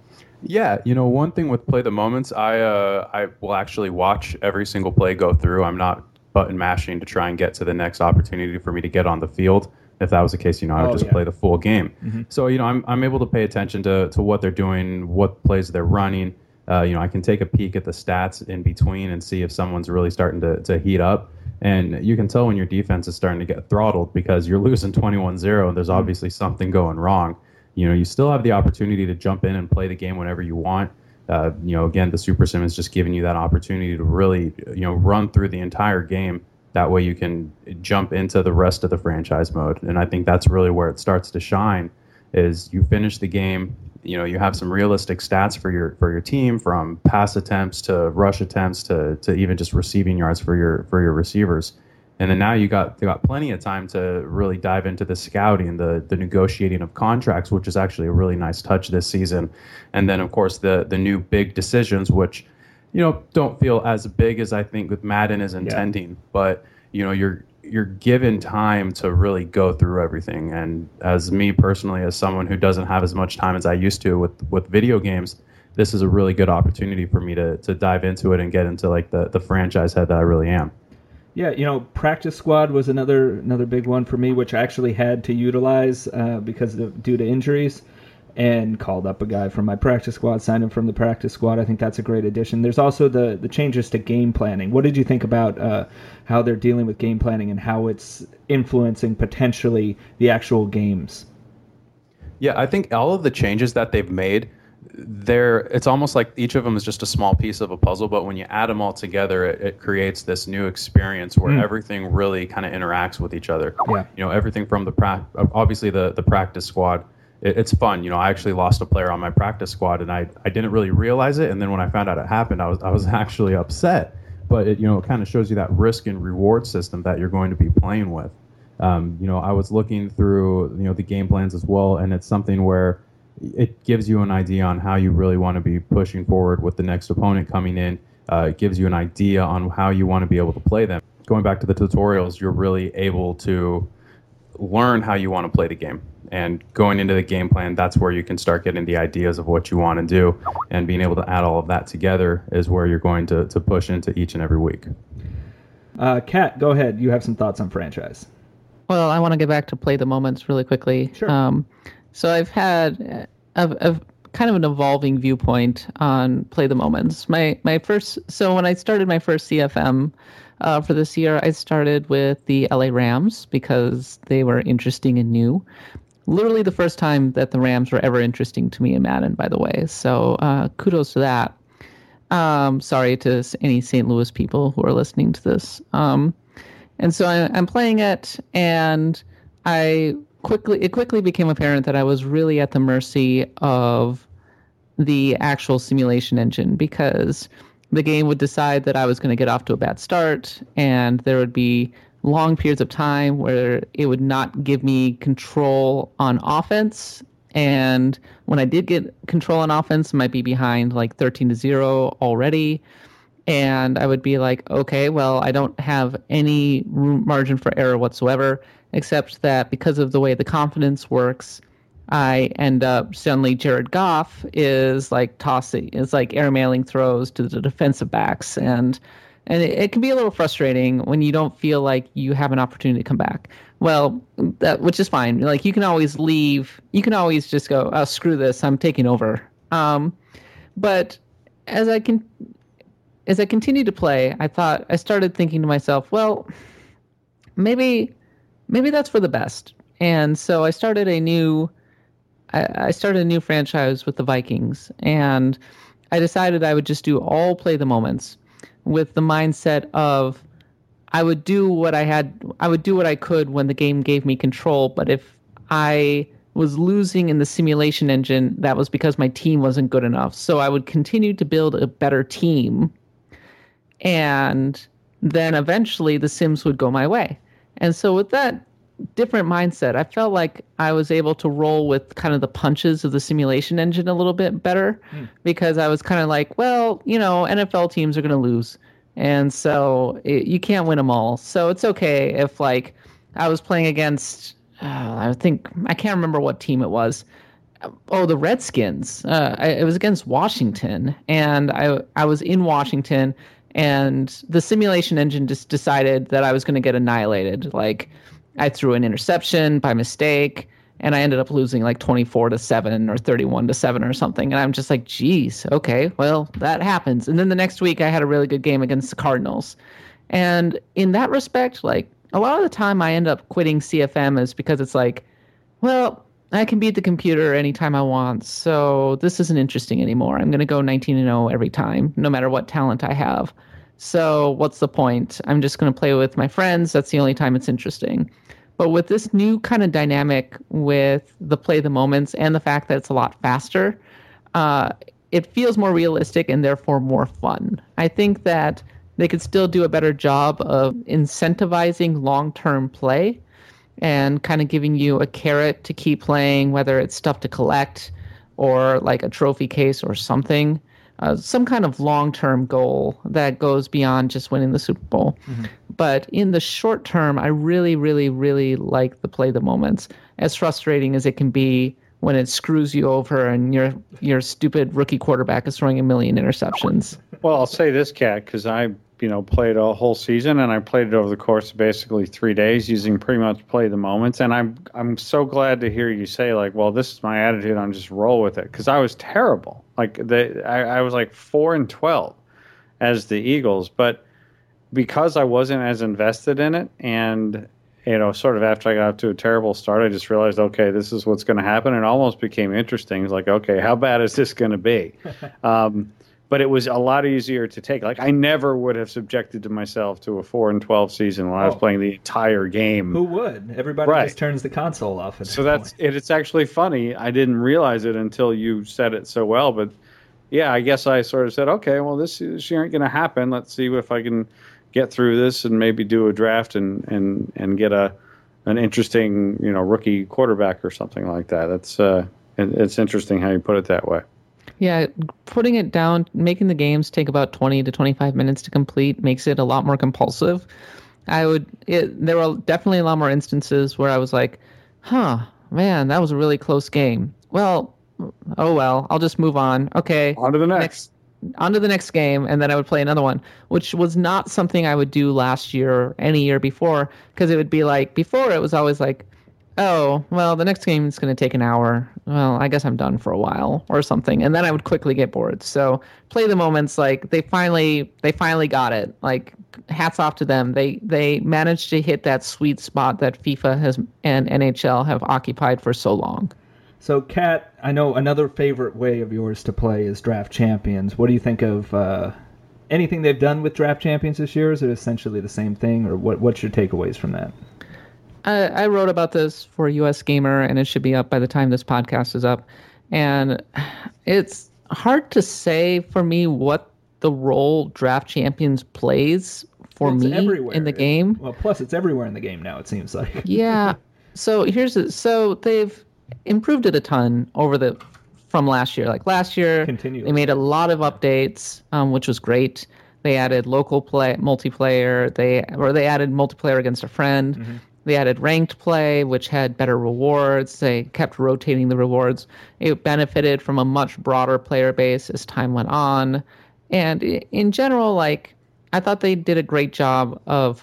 Yeah, you know, one thing with Play the Moments, I uh, I will actually watch every single play go through. I'm not button mashing to try and get to the next opportunity for me to get on the field. If that was the case, you know, I would oh, just yeah. play the full game. Mm-hmm. So, you know, I'm I'm able to pay attention to to what they're doing, what plays they're running. Uh, you know, I can take a peek at the stats in between and see if someone's really starting to, to heat up. And you can tell when your defense is starting to get throttled because you're losing twenty-one zero and there's obviously something going wrong. You know, you still have the opportunity to jump in and play the game whenever you want. Uh, you know, again, the Super Sim is just giving you that opportunity to really, you know, run through the entire game. That way you can jump into the rest of the franchise mode. And I think that's really where it starts to shine is you finish the game, You know, you have some realistic stats for your for your team, from pass attempts to rush attempts to to even just receiving yards for your for your receivers. And then now you got you got plenty of time to really dive into the scouting, the the negotiating of contracts, which is actually a really nice touch this season. And then of course the the new big decisions, which, you know, don't feel as big as I think with Madden is intending, yeah. but you know, you're you're given time to really go through everything. And as me personally, as someone who doesn't have as much time as I used to with, with video games, this is a really good opportunity for me to to dive into it and get into like the, the franchise head that I really am. Yeah, you know, practice squad was another another big one for me, which I actually had to utilize uh, because of, due to injuries, and called up a guy from my practice squad, signed him from the practice squad. I think that's a great addition. There's also the, the changes to game planning. What did you think about uh, how they're dealing with game planning and how it's influencing potentially the actual games? Yeah, I think all of the changes that they've made, they're it's almost like each of them is just a small piece of a puzzle, but when you add them all together, it, it creates this new experience where mm. everything really kind of interacts with each other. Yeah. You know, everything from the pra- obviously the the practice squad. It's fun. You know, I actually lost a player on my practice squad, and I, I didn't really realize it. And then when I found out it happened, I was I was actually upset. But it, you know, it kind of shows you that risk and reward system that you're going to be playing with. Um, you know, I was looking through, you know, the game plans as well, and it's something where it gives you an idea on how you really want to be pushing forward with the next opponent coming in. Uh, it gives you an idea on how you want to be able to play them. Going back to the tutorials, you're really able to learn how you want to play the game. And going into the game plan, that's where you can start getting the ideas of what you want to do. And being able to add all of that together is where you're going to, to push into each and every week. Uh, Kat, go ahead. You have some thoughts on franchise. Well, I want to get back to play the moments really quickly. Sure. Um, so I've had a, a kind of an evolving viewpoint on play the moments. My my first, so when I started my first C F M uh, for this year, I started with the L A Rams because they were interesting and new. Literally the first time that the Rams were ever interesting to me in Madden, by the way. So uh, kudos to that. Um, sorry to any Saint Louis people who are listening to this. Um, and so I, I'm playing it, and I quickly it quickly became apparent that I was really at the mercy of the actual simulation engine, because the game would decide that I was going to get off to a bad start, and there would be long periods of time where it would not give me control on offense. And when I did get control on offense, I might be behind like thirteen to zero already. And I would be like, okay, well, I don't have any room, margin for error whatsoever, except that because of the way the confidence works, I end up suddenly Jared Goff is like tossing, is like airmailing throws to the defensive backs. And And it, it can be a little frustrating when you don't feel like you have an opportunity to come back. Well, that, which is fine. Like, you can always leave. You can always just go, oh, screw this, I'm taking over. Um, but as I can, as I continued to play, I thought I started thinking to myself, well, maybe, maybe that's for the best. And so I started a new, I, I started a new franchise with the Vikings, and I decided I would just do all play the moments, with the mindset of I would do what I had, I would do what I could when the game gave me control. But if I was losing in the simulation engine, that was because my team wasn't good enough. So I would continue to build a better team, and then eventually the sims would go my way. And so with that different mindset, I felt like I was able to roll with kind of the punches of the simulation engine a little bit better, mm. because I was kind of like, well, you know, N F L teams are going to lose. And so it, you can't win them all. So it's okay if, like, I was playing against, uh, I think, I can't remember what team it was. Oh, the Redskins. Uh, I, it was against Washington. And I, I was in Washington, and the simulation engine just decided that I was going to get annihilated. Like, I threw an interception by mistake, and I ended up losing like twenty-four to seven or thirty-one to seven or something. And I'm just like, geez, okay, well, that happens. And then the next week I had a really good game against the Cardinals. And in that respect, like, a lot of the time I end up quitting C F M is because it's like, well, I can beat the computer anytime I want, so this isn't interesting anymore. I'm going to go nineteen and oh every time, no matter what talent I have. So what's the point? I'm just going to play with my friends. That's the only time it's interesting. But with this new kind of dynamic with the play the moments and the fact that it's a lot faster, uh, it feels more realistic and therefore more fun. I think that they could still do a better job of incentivizing long-term play and kind of giving you a carrot to keep playing, whether it's stuff to collect or like a trophy case or something, uh, some kind of long-term goal that goes beyond just winning the Super Bowl. Mm-hmm. But in the short term, I really, really, really like the play the moments, as frustrating as it can be when it screws you over and your your stupid rookie quarterback is throwing a million interceptions. Well, I'll say this, Kat, because I you know played a whole season and I played it over the course of basically three days using pretty much play the moments. And I'm I'm so glad to hear you say like, well, this is my attitude. I'm just roll with it, because I was terrible. Like the I, I was like four and twelve as the Eagles, but because I wasn't as invested in it and. You know, sort of after I got off to a terrible start, I just realized, okay, this is what's going to happen. It almost became interesting. It's like, okay, how bad is this going to be? um, but it was a lot easier to take. Like, I never would have subjected to myself to a four and twelve season when oh. I was playing the entire game. Who would? Everybody right. just turns the console off. At so that that's it. It's actually funny. I didn't realize it until you said it so well. But yeah, I guess I sort of said, okay, well, this, this ain't going to happen. Let's see if I can get through this and maybe do a draft and, and, and get a an interesting, you know, rookie quarterback or something like that. That's uh, it, it's interesting how you put it that way. Yeah, putting it down, making the games take about twenty to twenty-five minutes to complete makes it a lot more compulsive. I would. It, there were definitely a lot more instances where I was like, "Huh, man, that was a really close game." Well, oh well, I'll just move on. Okay, on to the next. next on to the next game, and then I would play another one, which was not something I would do last year or any year before, because it would be like, before it was always like, oh, well, the next game is going to take an hour. Well, I guess I'm done for a while or something, and then I would quickly get bored. So play the moments, like, they finally they finally got it. Like, hats off to them. They they managed to hit that sweet spot that FIFA has and N H L have occupied for so long. So, Kat, I know another favorite way of yours to play is Draft Champions. What do you think of uh, anything they've done with Draft Champions this year? Is it essentially the same thing, or what? What's your takeaways from that? I, I wrote about this for U S Gamer, and it should be up by the time this podcast is up. And it's hard to say for me what the role Draft Champions plays for it's me everywhere. in the game. Well, plus it's everywhere in the game now, it seems like. Yeah. So here's the, so they've improved it a ton over the from last year. Like last year, Continually. They made a lot of updates, um, which was great. They added local play, multiplayer. They or they added multiplayer against a friend. Mm-hmm. They added ranked play, which had better rewards. They kept rotating the rewards. It benefited from a much broader player base as time went on. And in general, like, I thought they did a great job of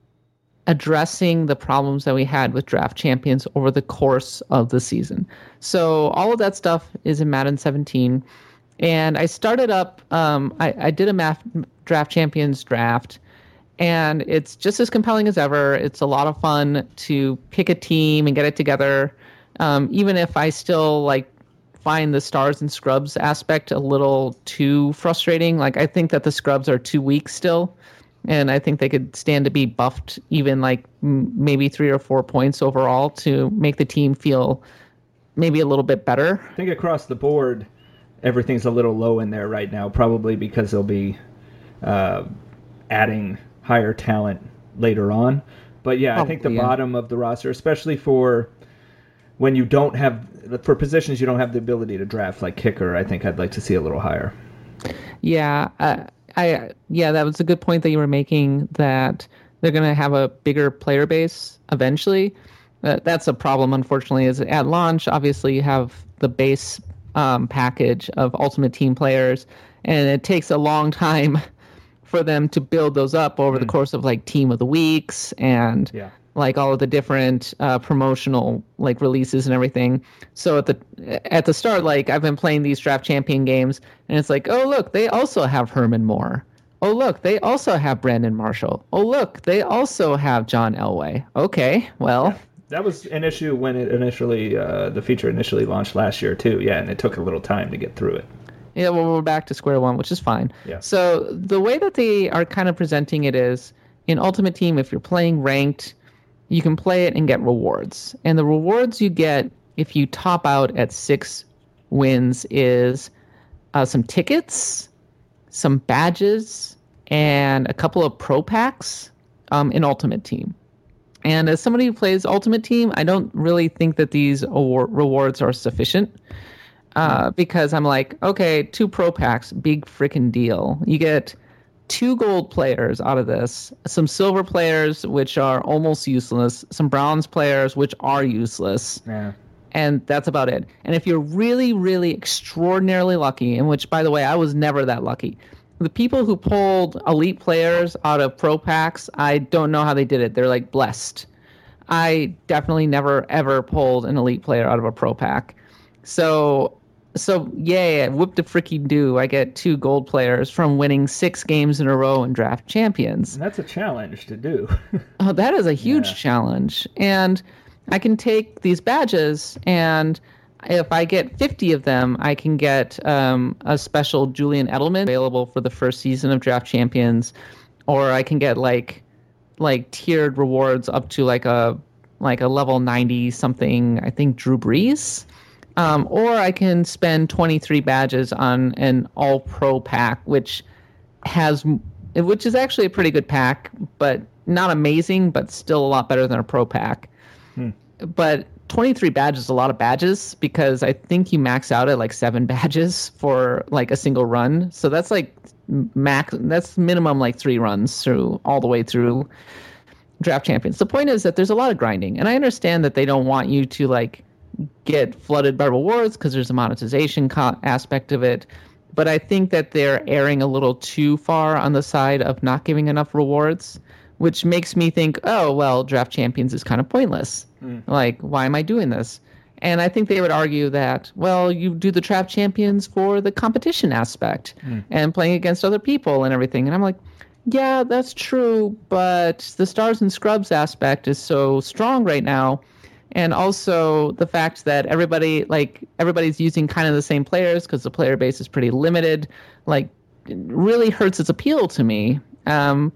addressing the problems that we had with Draft Champions over the course of the season. So all of that stuff is in Madden seventeen. And I started up, um, I, I did a math, Draft Champions draft, and it's just as compelling as ever. It's a lot of fun to pick a team and get it together. Um, even if I still like find the stars and scrubs aspect a little too frustrating. Like, I think that the scrubs are too weak still. And I think they could stand to be buffed even like m- maybe three or four points overall to make the team feel maybe a little bit better. I think across the board, everything's a little low in there right now, probably because they'll be uh, adding higher talent later on. But yeah, probably, I think the yeah. bottom of the roster, especially for when you don't have, for positions you don't have the ability to draft, like kicker, I think I'd like to see a little higher. Yeah, uh, I yeah, that was a good point that you were making, that they're going to have a bigger player base eventually. Uh, that's a problem, unfortunately, is at launch, obviously you have the base um, package of Ultimate Team players, and it takes a long time for them to build those up over mm. the course of like Team of the Weeks and yeah. like all of the different uh, promotional like releases and everything. So at the at the start, like I've been playing these Draft Champion games, and it's like, oh look, they also have Herman Moore. Oh look, they also have Brandon Marshall. Oh look, they also have John Elway. Okay, well. Yeah. That was an issue when it initially, uh, the feature initially launched last year too. Yeah, and it took a little time to get through it. Yeah, well, we're back to square one, which is fine. Yeah. So the way that they are kind of presenting it is, in Ultimate Team, if you're playing ranked, you can play it and get rewards. And the rewards you get if you top out at six wins is uh, some tickets, some badges, and a couple of pro packs um, in Ultimate Team. And as somebody who plays Ultimate Team, I don't really think that these award- rewards are sufficient uh, because I'm like, okay, two pro packs, big freaking deal. You get two gold players out of this, some silver players, which are almost useless, some bronze players, which are useless. Yeah. And that's about it. And if you're really, really extraordinarily lucky, in which, by the way, I was never that lucky. The people who pulled elite players out of pro packs, I don't know how they did it. They're like blessed. I definitely never, ever pulled an elite player out of a pro pack. So, so yay, whoop de freaking do. I get two gold players from winning six games in a row in Draft Champions. And that's a challenge to do. Oh, that is a huge Yeah. challenge. And I can take these badges, and if I get fifty of them, I can get um, a special Julian Edelman available for the first season of Draft Champions, or I can get like like tiered rewards up to like a like a level ninety something. I think Drew Brees, um, or I can spend twenty-three badges on an All Pro pack, which has which is actually a pretty good pack, but not amazing, but still a lot better than a Pro pack. Hmm. But twenty-three badges is a lot of badges because I think you max out at like seven badges for like a single run. So that's like max, that's minimum like three runs through all the way through Draft Champions. The point is that there's a lot of grinding, and I understand that they don't want you to like get flooded by rewards because there's a monetization co- aspect of it. But I think that they're erring a little too far on the side of not giving enough rewards, which makes me think, oh, well, Draft Champions is kind of pointless. Mm. Like, why am I doing this? And I think they would argue that, well, you do the Draft Champions for the competition aspect mm. and playing against other people and everything. And I'm like, yeah, that's true, but the Stars and Scrubs aspect is so strong right now. And also the fact that everybody, like, everybody's using kind of the same players because the player base is pretty limited, like, really hurts its appeal to me. Um,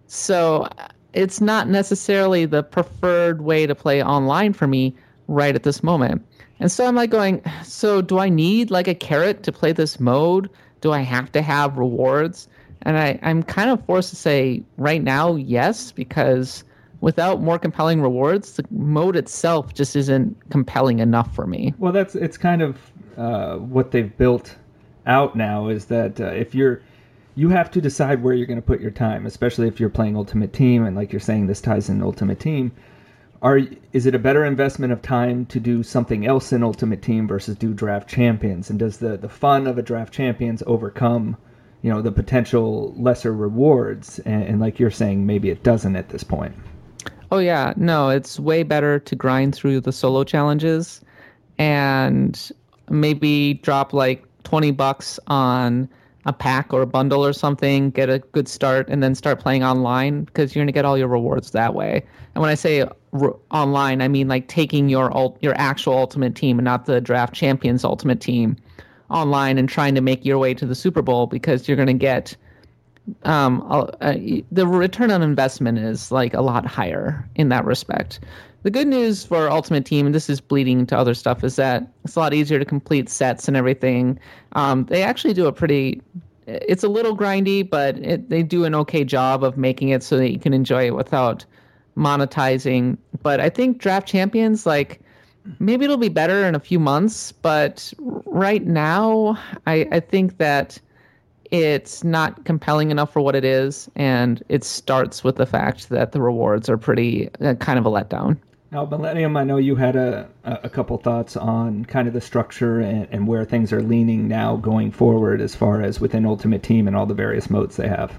so it's not necessarily the preferred way to play online for me right at this moment. And so I'm like going, so do I need like a carrot to play this mode? Do I have to have rewards? And I, I'm kind of forced to say right now, yes, because without more compelling rewards, the mode itself just isn't compelling enough for me. Well, that's it's kind of uh, what they've built out now is that uh, if you're you have to decide where you're going to put your time, especially if you're playing Ultimate Team, and like you're saying, this ties in Ultimate Team. Are is it a better investment of time to do something else in Ultimate Team versus do Draft Champions? And does the, the fun of a Draft Champions overcome, you know, the potential lesser rewards? And, and like you're saying, maybe it doesn't at this point. Oh yeah, no, it's way better to grind through the solo challenges and maybe drop like twenty bucks on a pack or a bundle or something, get a good start, and then start playing online because you're going to get all your rewards that way. And when I say r- online, I mean like taking your ult- your actual Ultimate Team and not the Draft Champions Ultimate Team online and trying to make your way to the Super Bowl because you're going to get um, uh, the return on investment is like a lot higher in that respect. The good news for Ultimate Team, and this is bleeding into other stuff, is that it's a lot easier to complete sets and everything. Um, they actually do a pretty, it's a little grindy, but it, they do an okay job of making it so that you can enjoy it without monetizing. But I think Draft Champions, like, maybe it'll be better in a few months, but right now, I, I think that it's not compelling enough for what it is, and it starts with the fact that the rewards are pretty uh, kind of a letdown. Now, Millennium, I know you had a, a couple thoughts on kind of the structure and, and where things are leaning now going forward as far as within Ultimate Team and all the various modes they have.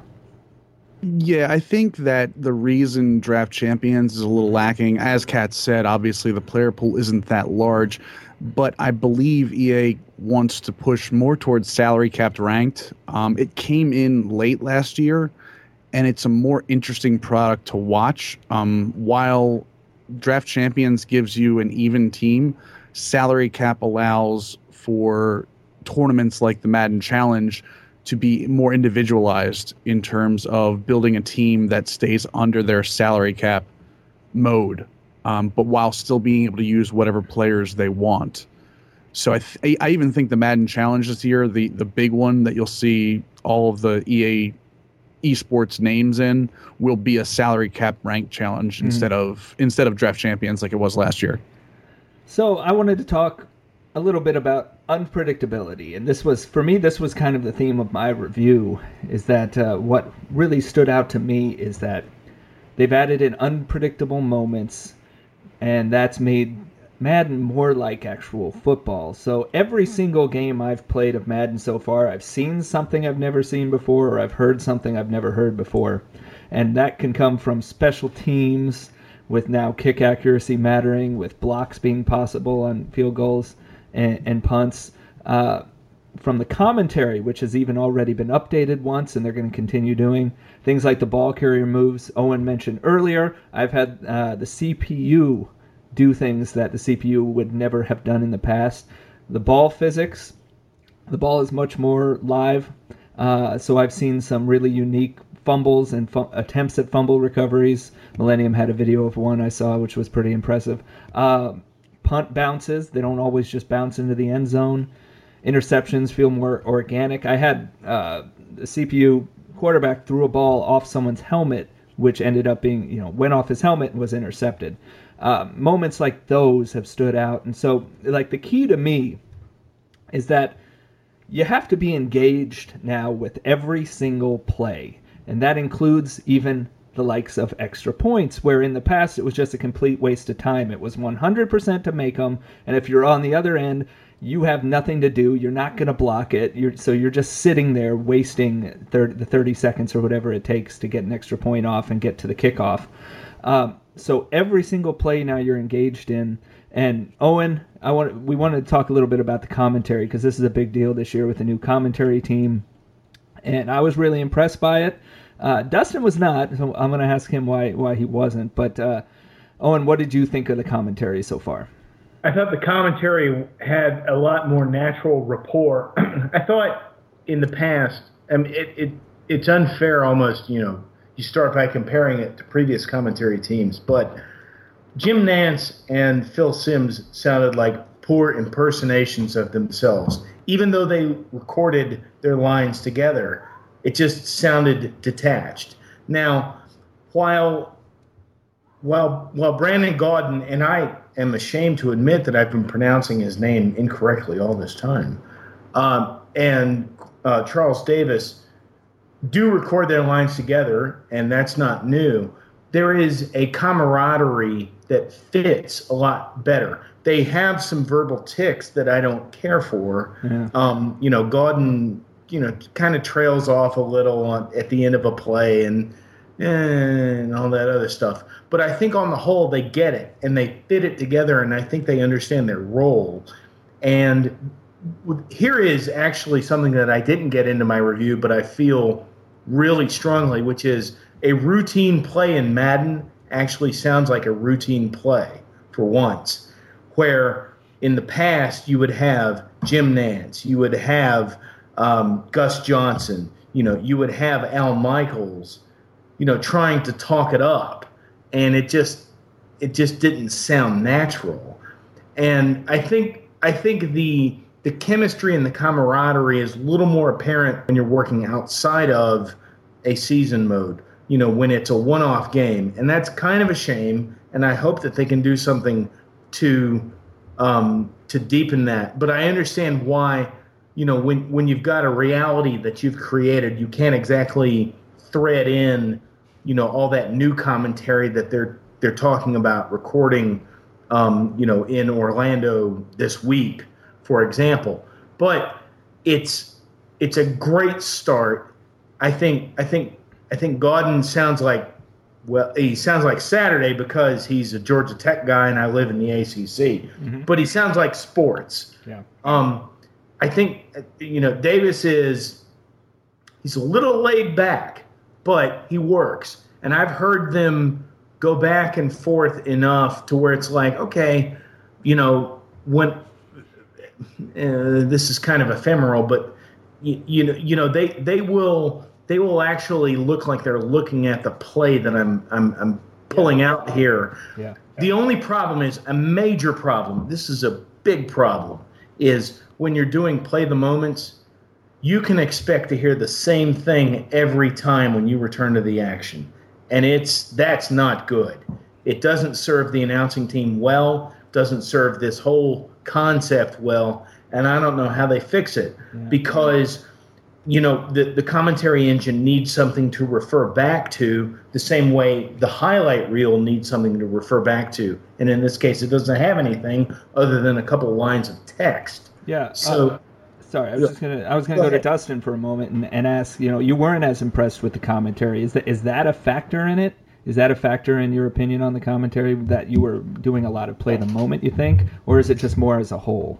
Yeah, I think that the reason Draft Champions is a little lacking, as Kat said, obviously the player pool isn't that large, but I believe E A wants to push more towards salary capped ranked. Um, it came in late last year, and it's a more interesting product to watch. Um, while Draft Champions gives you an even team, salary cap allows for tournaments like the Madden Challenge to be more individualized in terms of building a team that stays under their salary cap mode, um, but while still being able to use whatever players they want. So I, th- I even think the Madden Challenge this year, the the big one that you'll see all of the E A esports names in, will be a salary cap rank challenge mm-hmm. instead of instead of draft champions like it was last year. So I wanted to talk a little bit about unpredictability, and this was, for me, this was kind of the theme of my review, is that uh, what really stood out to me is that they've added in unpredictable moments, and that's made Madden more like actual football. So every single game I've played of Madden so far, I've seen something I've never seen before, or I've heard something I've never heard before, and that can come from special teams, with now kick accuracy mattering, with blocks being possible on field goals and, and punts, uh, from the commentary, which has even already been updated once, and they're going to continue doing things like the ball carrier moves Owen mentioned earlier. I've had uh, the C P U do things that the C P U would never have done in the past. The ball physics, the ball is much more live, uh, so I've seen some really unique fumbles and fu- attempts at fumble recoveries. Millennium had a video of one I saw, which was pretty impressive. Uh, punt bounces, they don't always just bounce into the end zone. Interceptions feel more organic. I had uh, the C P U quarterback threw a ball off someone's helmet, which ended up being, you know, went off his helmet and was intercepted. Uh, moments like those have stood out. And so, like, the key to me is that you have to be engaged now with every single play. And that includes even the likes of extra points, where in the past it was just a complete waste of time. It was one hundred percent to make them, and if you're on the other end, you have nothing to do. You're not going to block it. You're, so you're just sitting there wasting thirty, the thirty seconds or whatever it takes to get an extra point off and get to the kickoff. Um, so every single play now you're engaged in. And Owen, I want we wanted to talk a little bit about the commentary, because this is a big deal this year with the new commentary team, and I was really impressed by it. Uh, Dustin was not, so I'm going to ask him why why he wasn't. But uh, Owen, what did you think of the commentary so far? I thought the commentary had a lot more natural rapport. I thought in the past, I mean, it, it it's unfair almost, you know, you start by comparing it to previous commentary teams, but Jim Nantz and Phil Simms sounded like poor impersonations of themselves. Even though they recorded their lines together, it just sounded detached. Now, while while while Brandon Gaudin, and I am ashamed to admit that I've been pronouncing his name incorrectly all this time, um, and uh, Charles Davis do record their lines together, and that's not new, there is a camaraderie that fits a lot better. They have some verbal tics that I don't care for. Yeah. Um, you know, Gaudin, you know, kind of trails off a little on, at the end of a play and, and all that other stuff. But I think on the whole, they get it and they fit it together, and I think they understand their role. And here is actually something that I didn't get into my review, but I feel really strongly, which is a routine play in Madden actually sounds like a routine play for once, where in the past you would have Jim Nantz, you would have um, Gus Johnson, you know, you would have Al Michaels, you know, trying to talk it up, and it just it just didn't sound natural. And I think I think the the chemistry and the camaraderie is a little more apparent when you're working outside of a season mode, you know, when it's a one-off game. And that's kind of a shame, and I hope that they can do something to um, to deepen that. But I understand why, you know, when, when you've got a reality that you've created, you can't exactly thread in, you know, all that new commentary that they're they're talking about recording, um, you know, in Orlando this week, for example. But it's it's a great start. I think I think I think Gaudin sounds like well he sounds like Saturday because he's a Georgia Tech guy and I live in the A C C. Mm-hmm. But he sounds like sports. Yeah. Um, I think you know Davis is he's a little laid back, but he works. And I've heard them go back and forth enough to where it's like, okay, you know, when uh, this is kind of ephemeral, but you, you know, you know, they they will they will actually look like they're looking at the play that I'm I'm I'm pulling out here. Yeah. The only problem is a major problem. This is a big problem. Is when you're doing play the moments, you can expect to hear the same thing every time when you return to the action, and it's that's not good. It doesn't serve the announcing team well. Doesn't serve this whole concept well, and I don't know how they fix it yeah. because. You know, the, the commentary engine needs something to refer back to the same way the highlight reel needs something to refer back to. And in this case, it doesn't have anything other than a couple of lines of text. Yeah. So, uh, sorry, I was just gonna I was gonna go, go to Dustin for a moment and, and ask. You know, you weren't as impressed with the commentary. Is that is that a factor in it? Is that a factor in your opinion on the commentary that you were doing a lot of play the moment? You think, or is it just more as a whole?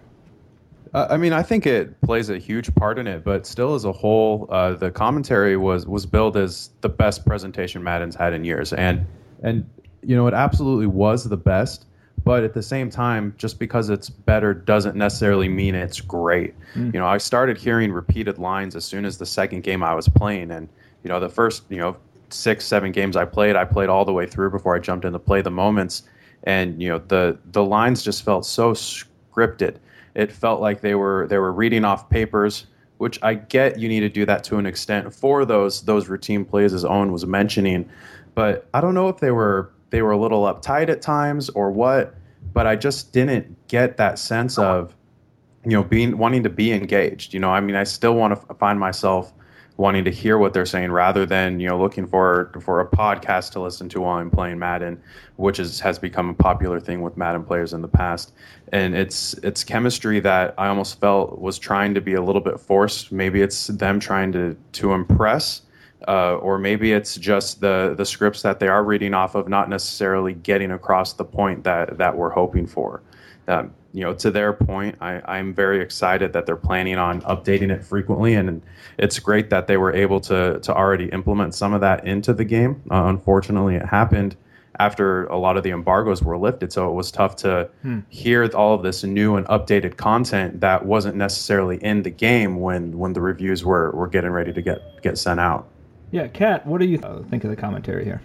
Uh, I mean, I think it plays a huge part in it, but still as a whole, uh, the commentary was was billed as the best presentation Madden's had in years. And, and you know, it absolutely was the best, but at the same time, just because it's better doesn't necessarily mean it's great. Mm. You know, I started hearing repeated lines as soon as the second game I was playing. And, you know, the first, you know, six, seven games I played, I played all the way through before I jumped in to play the moments. And, you know, the the lines just felt so scripted. It felt like they were they were reading off papers, which I get you need to do that to an extent for those those routine plays, as Owen was mentioning. But I don't know if they were they were a little uptight at times or what. But I just didn't get that sense of, you know, being wanting to be engaged. You know, I mean, I still want to find myself wanting to hear what they're saying rather than, you know, looking for for a podcast to listen to while I'm playing Madden, which is has become a popular thing with Madden players in the past. And it's it's chemistry that I almost felt was trying to be a little bit forced. Maybe it's them trying to to impress, uh, or maybe it's just the the scripts that they are reading off of not necessarily getting across the point that that we're hoping for. Um, you know, to their point, I, I'm very excited that they're planning on updating it frequently, and it's great that they were able to to already implement some of that into the game. Uh, unfortunately, it happened after a lot of the embargoes were lifted, so it was tough to hmm. hear all of this new and updated content that wasn't necessarily in the game when when the reviews were, were getting ready to get, get sent out. Yeah, Kat, what do you think of the commentary here?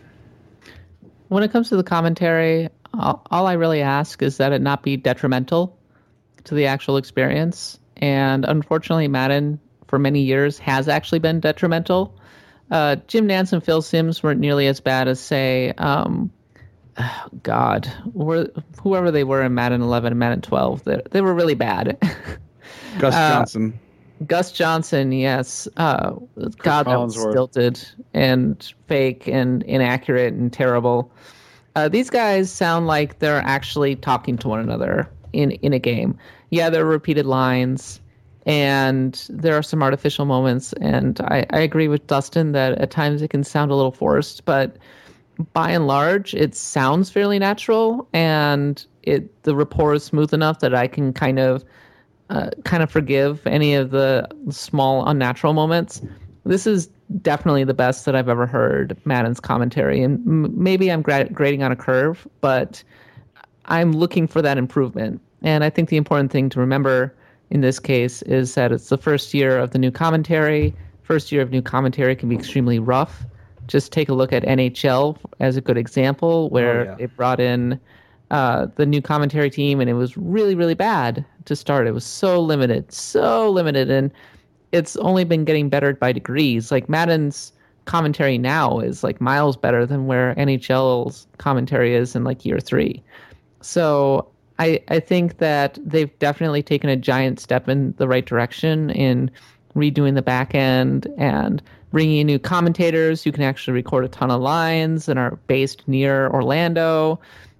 When it comes to the commentary, all, all I really ask is that it not be detrimental to the actual experience. And unfortunately, Madden, for many years, has actually been detrimental. Uh, Jim Nantz and Phil Simms weren't nearly as bad as, say, um, oh God, were, whoever they were in Madden eleven and Madden twelve. They, they were really bad. Gus uh, Johnson. Gus Johnson, yes. Uh, God, that was stilted and fake and inaccurate and terrible. Uh, these guys sound like they're actually talking to one another in, in a game. Yeah, there are repeated lines, and there are some artificial moments, and I, I agree with Dustin that at times it can sound a little forced, but by and large, it sounds fairly natural, and it the rapport is smooth enough that I can kind of uh, kind of forgive any of the small unnatural moments. This is definitely the best that I've ever heard Madden's commentary, and m- maybe I'm gra- grading on a curve, but I'm looking for that improvement. And I think the important thing to remember in this case is that it's the first year of the new commentary. First year of new commentary can be extremely rough. Just take a look at N H L as a good example, where oh, yeah. they brought in uh, the new commentary team, and it was really, really bad to start. It was so limited, so limited, and it's only been getting better by degrees. Like Madden's commentary now is like miles better than where N H L's commentary is in like year three. So I, I think that they've definitely taken a giant step in the right direction in redoing the back end and bringing in new commentators who can actually record a ton of lines and are based near Orlando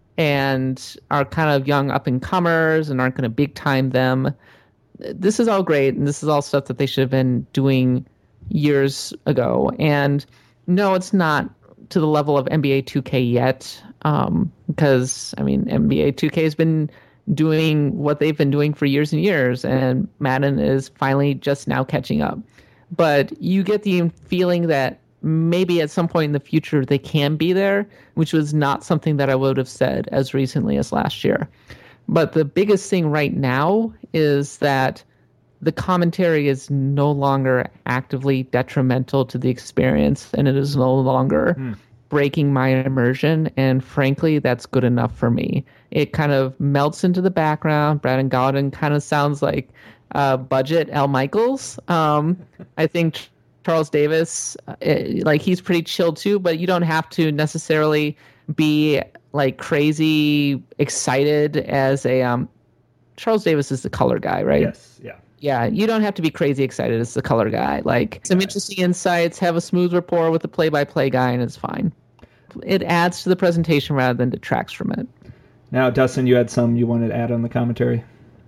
and are kind of young up-and-comers and aren't going to big-time them. This is all great, and this is all stuff that they should have been doing years ago. And no, it's not to the level of N B A two K yet, um, because, I mean, N B A two K has been doing what they've been doing for years and years, and Madden is finally just now catching up. But you get the feeling that maybe at some point in the future they can be there, which was not something that I would have said as recently as last year. But the biggest thing right now is that the commentary is no longer actively detrimental to the experience, and it is no longer mm. breaking my immersion, and frankly, that's good enough for me. It kind of melts into the background. Brandon Gaudin kind of sounds like uh, budget Al Michaels. Um, I think Charles Davis, it, like he's pretty chill too, but you don't have to necessarily be like crazy excited as a um, Charles Davis is the color guy, right? Yes, yeah. Yeah, you don't have to be crazy excited as the color guy. Like some interesting insights, have a smooth rapport with the play-by-play guy, and it's fine. It adds to the presentation rather than detracts from it. Now, Dustin, you had some you wanted to add on the commentary?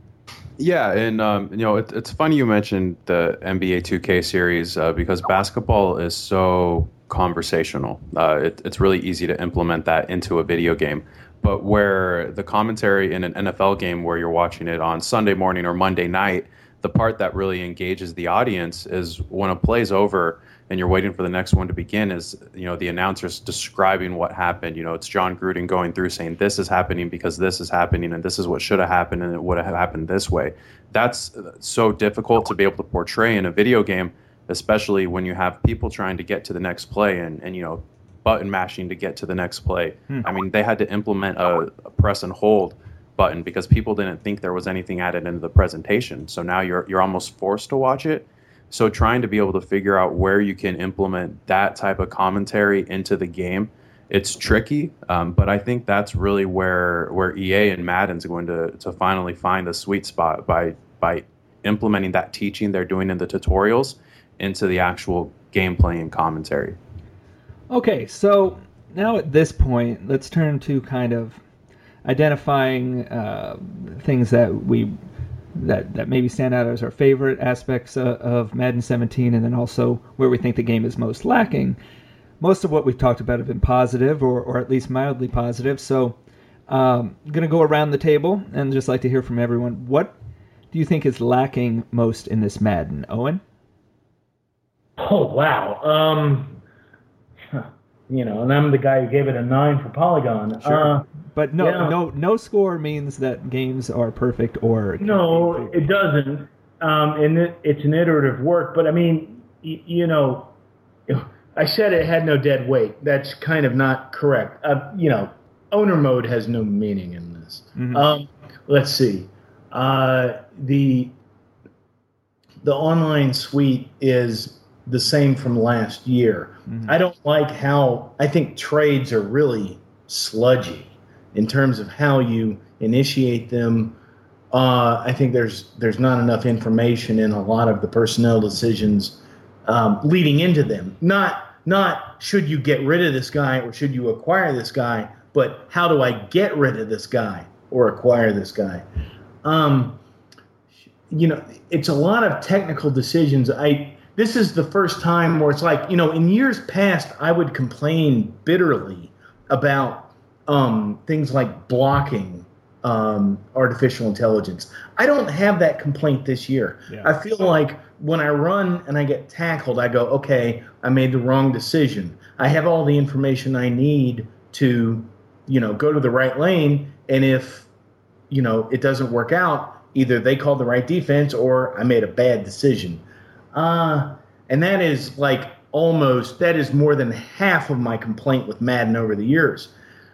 Yeah, and um, you know, it, it's funny you mentioned the N B A two K series uh, because basketball is so conversational. Uh, it, it's really easy to implement that into a video game. But where the commentary in an N F L game where you're watching it on Sunday morning or Monday night, the part that really engages the audience is when a play's over and you're waiting for the next one to begin is, you know, the announcer's describing what happened. You know, it's John Gruden going through saying this is happening because this is happening and this is what should have happened and it would have happened this way. That's so difficult to be able to portray in a video game, especially when you have people trying to get to the next play and, and you know, button mashing to get to the next play. Hmm. I mean, they had to implement a, a press and hold button because people didn't think there was anything added into the presentation. So now you're you're almost forced to watch it. So trying to be able to figure out where you can implement that type of commentary into the game, it's tricky. Um, but I think that's really where where E A and Madden's going to to finally find the sweet spot by by implementing that teaching they're doing in the tutorials into the actual gameplay and commentary. Okay, so now at this point, let's turn to kind of identifying uh, things that we that that maybe stand out as our favorite aspects uh, of Madden seventeen, and then also where we think the game is most lacking. Most of what we've talked about have been positive, or or at least mildly positive. So um, I'm going to go around the table and just like to hear from everyone. What do you think is lacking most in this Madden, Owen? Oh wow. Um, you know, and I'm the guy who gave it a nine for Polygon. Sure. Uh, But no, yeah. no, no score means that games are perfect or no, it doesn't. Um, and it, it's an iterative work. But I mean, y- you know, I said it had no dead weight. That's kind of not correct. Uh, you know, owner mode has no meaning in this. Mm-hmm. Um, let's see. Uh, the the online suite is the same from last year. Mm-hmm. I don't like how I think trades are really sludgy in terms of how you initiate them. Uh, I think there's there's not enough information in a lot of the personnel decisions um, leading into them. Not not should you get rid of this guy or should you acquire this guy, but how do I get rid of this guy or acquire this guy? Um, you know, it's a lot of technical decisions. I this is the first time where it's like, you know, in years past I would complain bitterly about Um, things like blocking um, artificial intelligence. I don't have that complaint this year. Yeah. I feel like when I run and I get tackled, I go, okay, I made the wrong decision. I have all the information I need to, you know, go to the right lane. And if, you know, it doesn't work out, either they called the right defense or I made a bad decision. Uh, and that is like almost, that is more than half of my complaint with Madden over the years.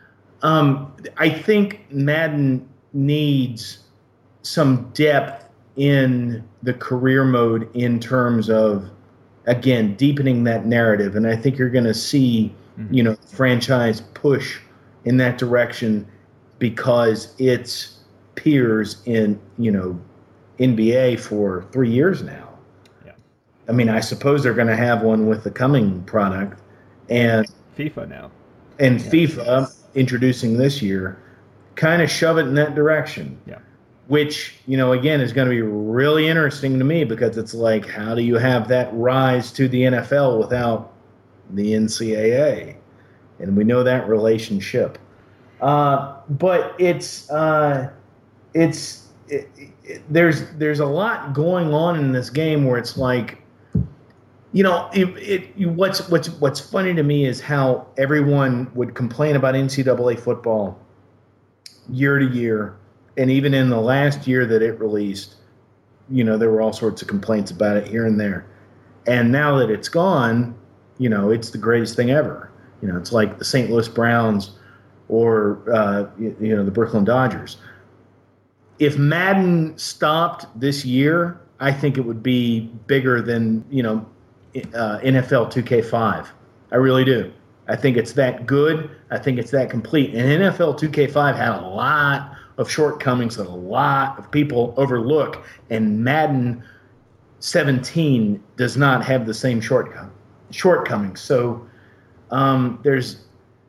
Um, I think Madden needs some depth in the career mode in terms of, again, deepening that narrative. And I think you're going to see, mm-hmm. you know, the franchise push in that direction because its peers in, you know, N B A for three years now. Yeah. I mean, I suppose they're going to have one with the coming product. And FIFA now. Yeah. And FIFA introducing this year, kind of shove it in that direction. Yeah. Which, you know, again, is going to be really interesting to me because it's like, how do you have that rise to the N F L without the N C double A? And we know that relationship. Uh, but it's uh, it's it, it, there's there's a lot going on in this game where it's like, you know, it, it you, what's what's what's funny to me is how everyone would complain about N C double A football year to year, and even in the last year that it released, you know, there were all sorts of complaints about it here and there. And now that it's gone, you know, it's the greatest thing ever. You know, it's like the Saint Louis Browns or uh, you, you know the Brooklyn Dodgers. If Madden stopped this year, I think it would be bigger than you know uh, N F L two K five. I really do. I think it's that good. I think it's that complete. And N F L two K five had a lot of shortcomings that a lot of people overlook, and Madden seventeen does not have the same shortcom- shortcomings. So um, there's,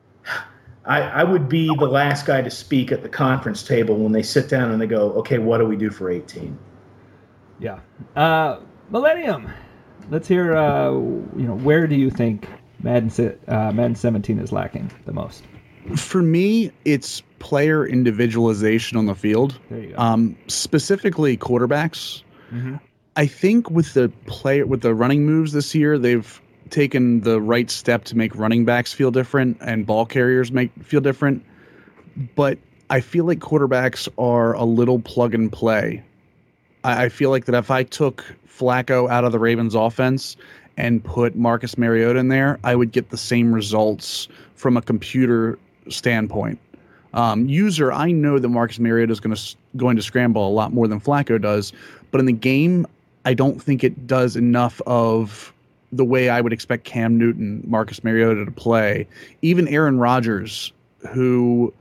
I, I would be the last guy to speak at the conference table when they sit down and they go, okay, what do we do for eighteen? Yeah. Uh, Millennium, let's hear, uh, you know, where do you think Madden, uh, Madden seventeen is lacking the most? For me, it's player individualization on the field. There you go. Um, specifically quarterbacks. Mm-hmm. I think with the player with the running moves this year, they've taken the right step to make running backs feel different and ball carriers make feel different. But I feel like quarterbacks are a little plug and play. I, I feel like that if I took Flacco out of the Ravens offense and put Marcus Mariota in there, I would get the same results from a computer standpoint. Um, user, I know that Marcus Mariota is going to going to scramble a lot more than Flacco does, but in the game, I don't think it does enough of the way I would expect Cam Newton, Marcus Mariota to play. Even Aaron Rodgers, who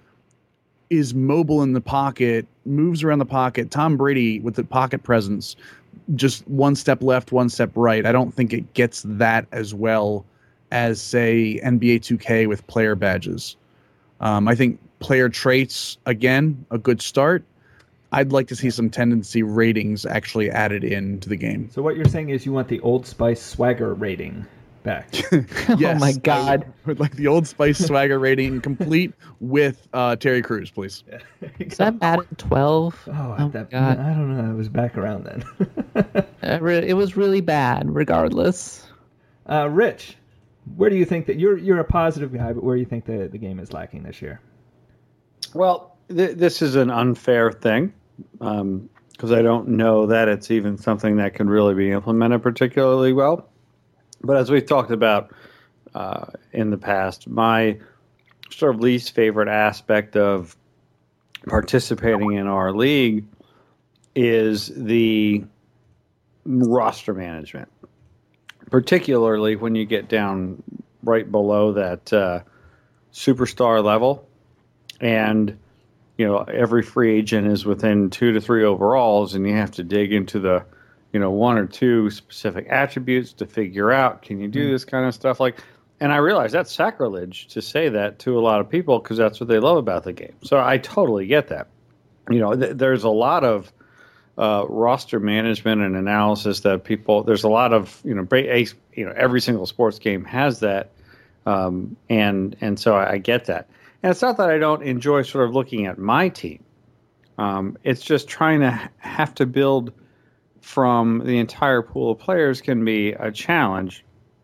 is mobile in the pocket, moves around the pocket. Tom Brady with the pocket presence, just one step left, one step right. I don't think it gets that as well as, say, N B A two K with player badges. Um, I think player traits, again, a good start. I'd like to see some tendency ratings actually added into the game. So what you're saying is you want the Old Spice swagger rating back. Yes, oh, my God. I would like the Old Spice swagger rating complete with uh, Terry Crews, please. Is that bad at twelve? Oh, oh that, God. I don't know. It was back around then. Uh, re- it was really bad, regardless. Uh, Rich, where do you think that you're you're a positive guy, but where do you think the, the game is lacking this year? Well, th- this is an unfair thing because um, I don't know that it's even something that can really be implemented particularly well. But as we've talked about uh, in the past, my sort of least favorite aspect of participating in our league is the roster management, particularly when you get down right below that uh, superstar level. And, you know, every free agent is within two to three overalls, and you have to dig into the, you know, one or two specific attributes to figure out, can you do this kind of stuff? Like, and I realize that's sacrilege to say that to a lot of people because that's what they love about the game. So I totally get that. You know, th- there's a lot of uh, roster management and analysis that people, there's a lot of, you know, a, you know, every single sports game has that. Um, and, and so I, I get that. And it's not that I don't enjoy sort of looking at my team. Um, it's just trying to have to build from the entire pool of players can be a challenge.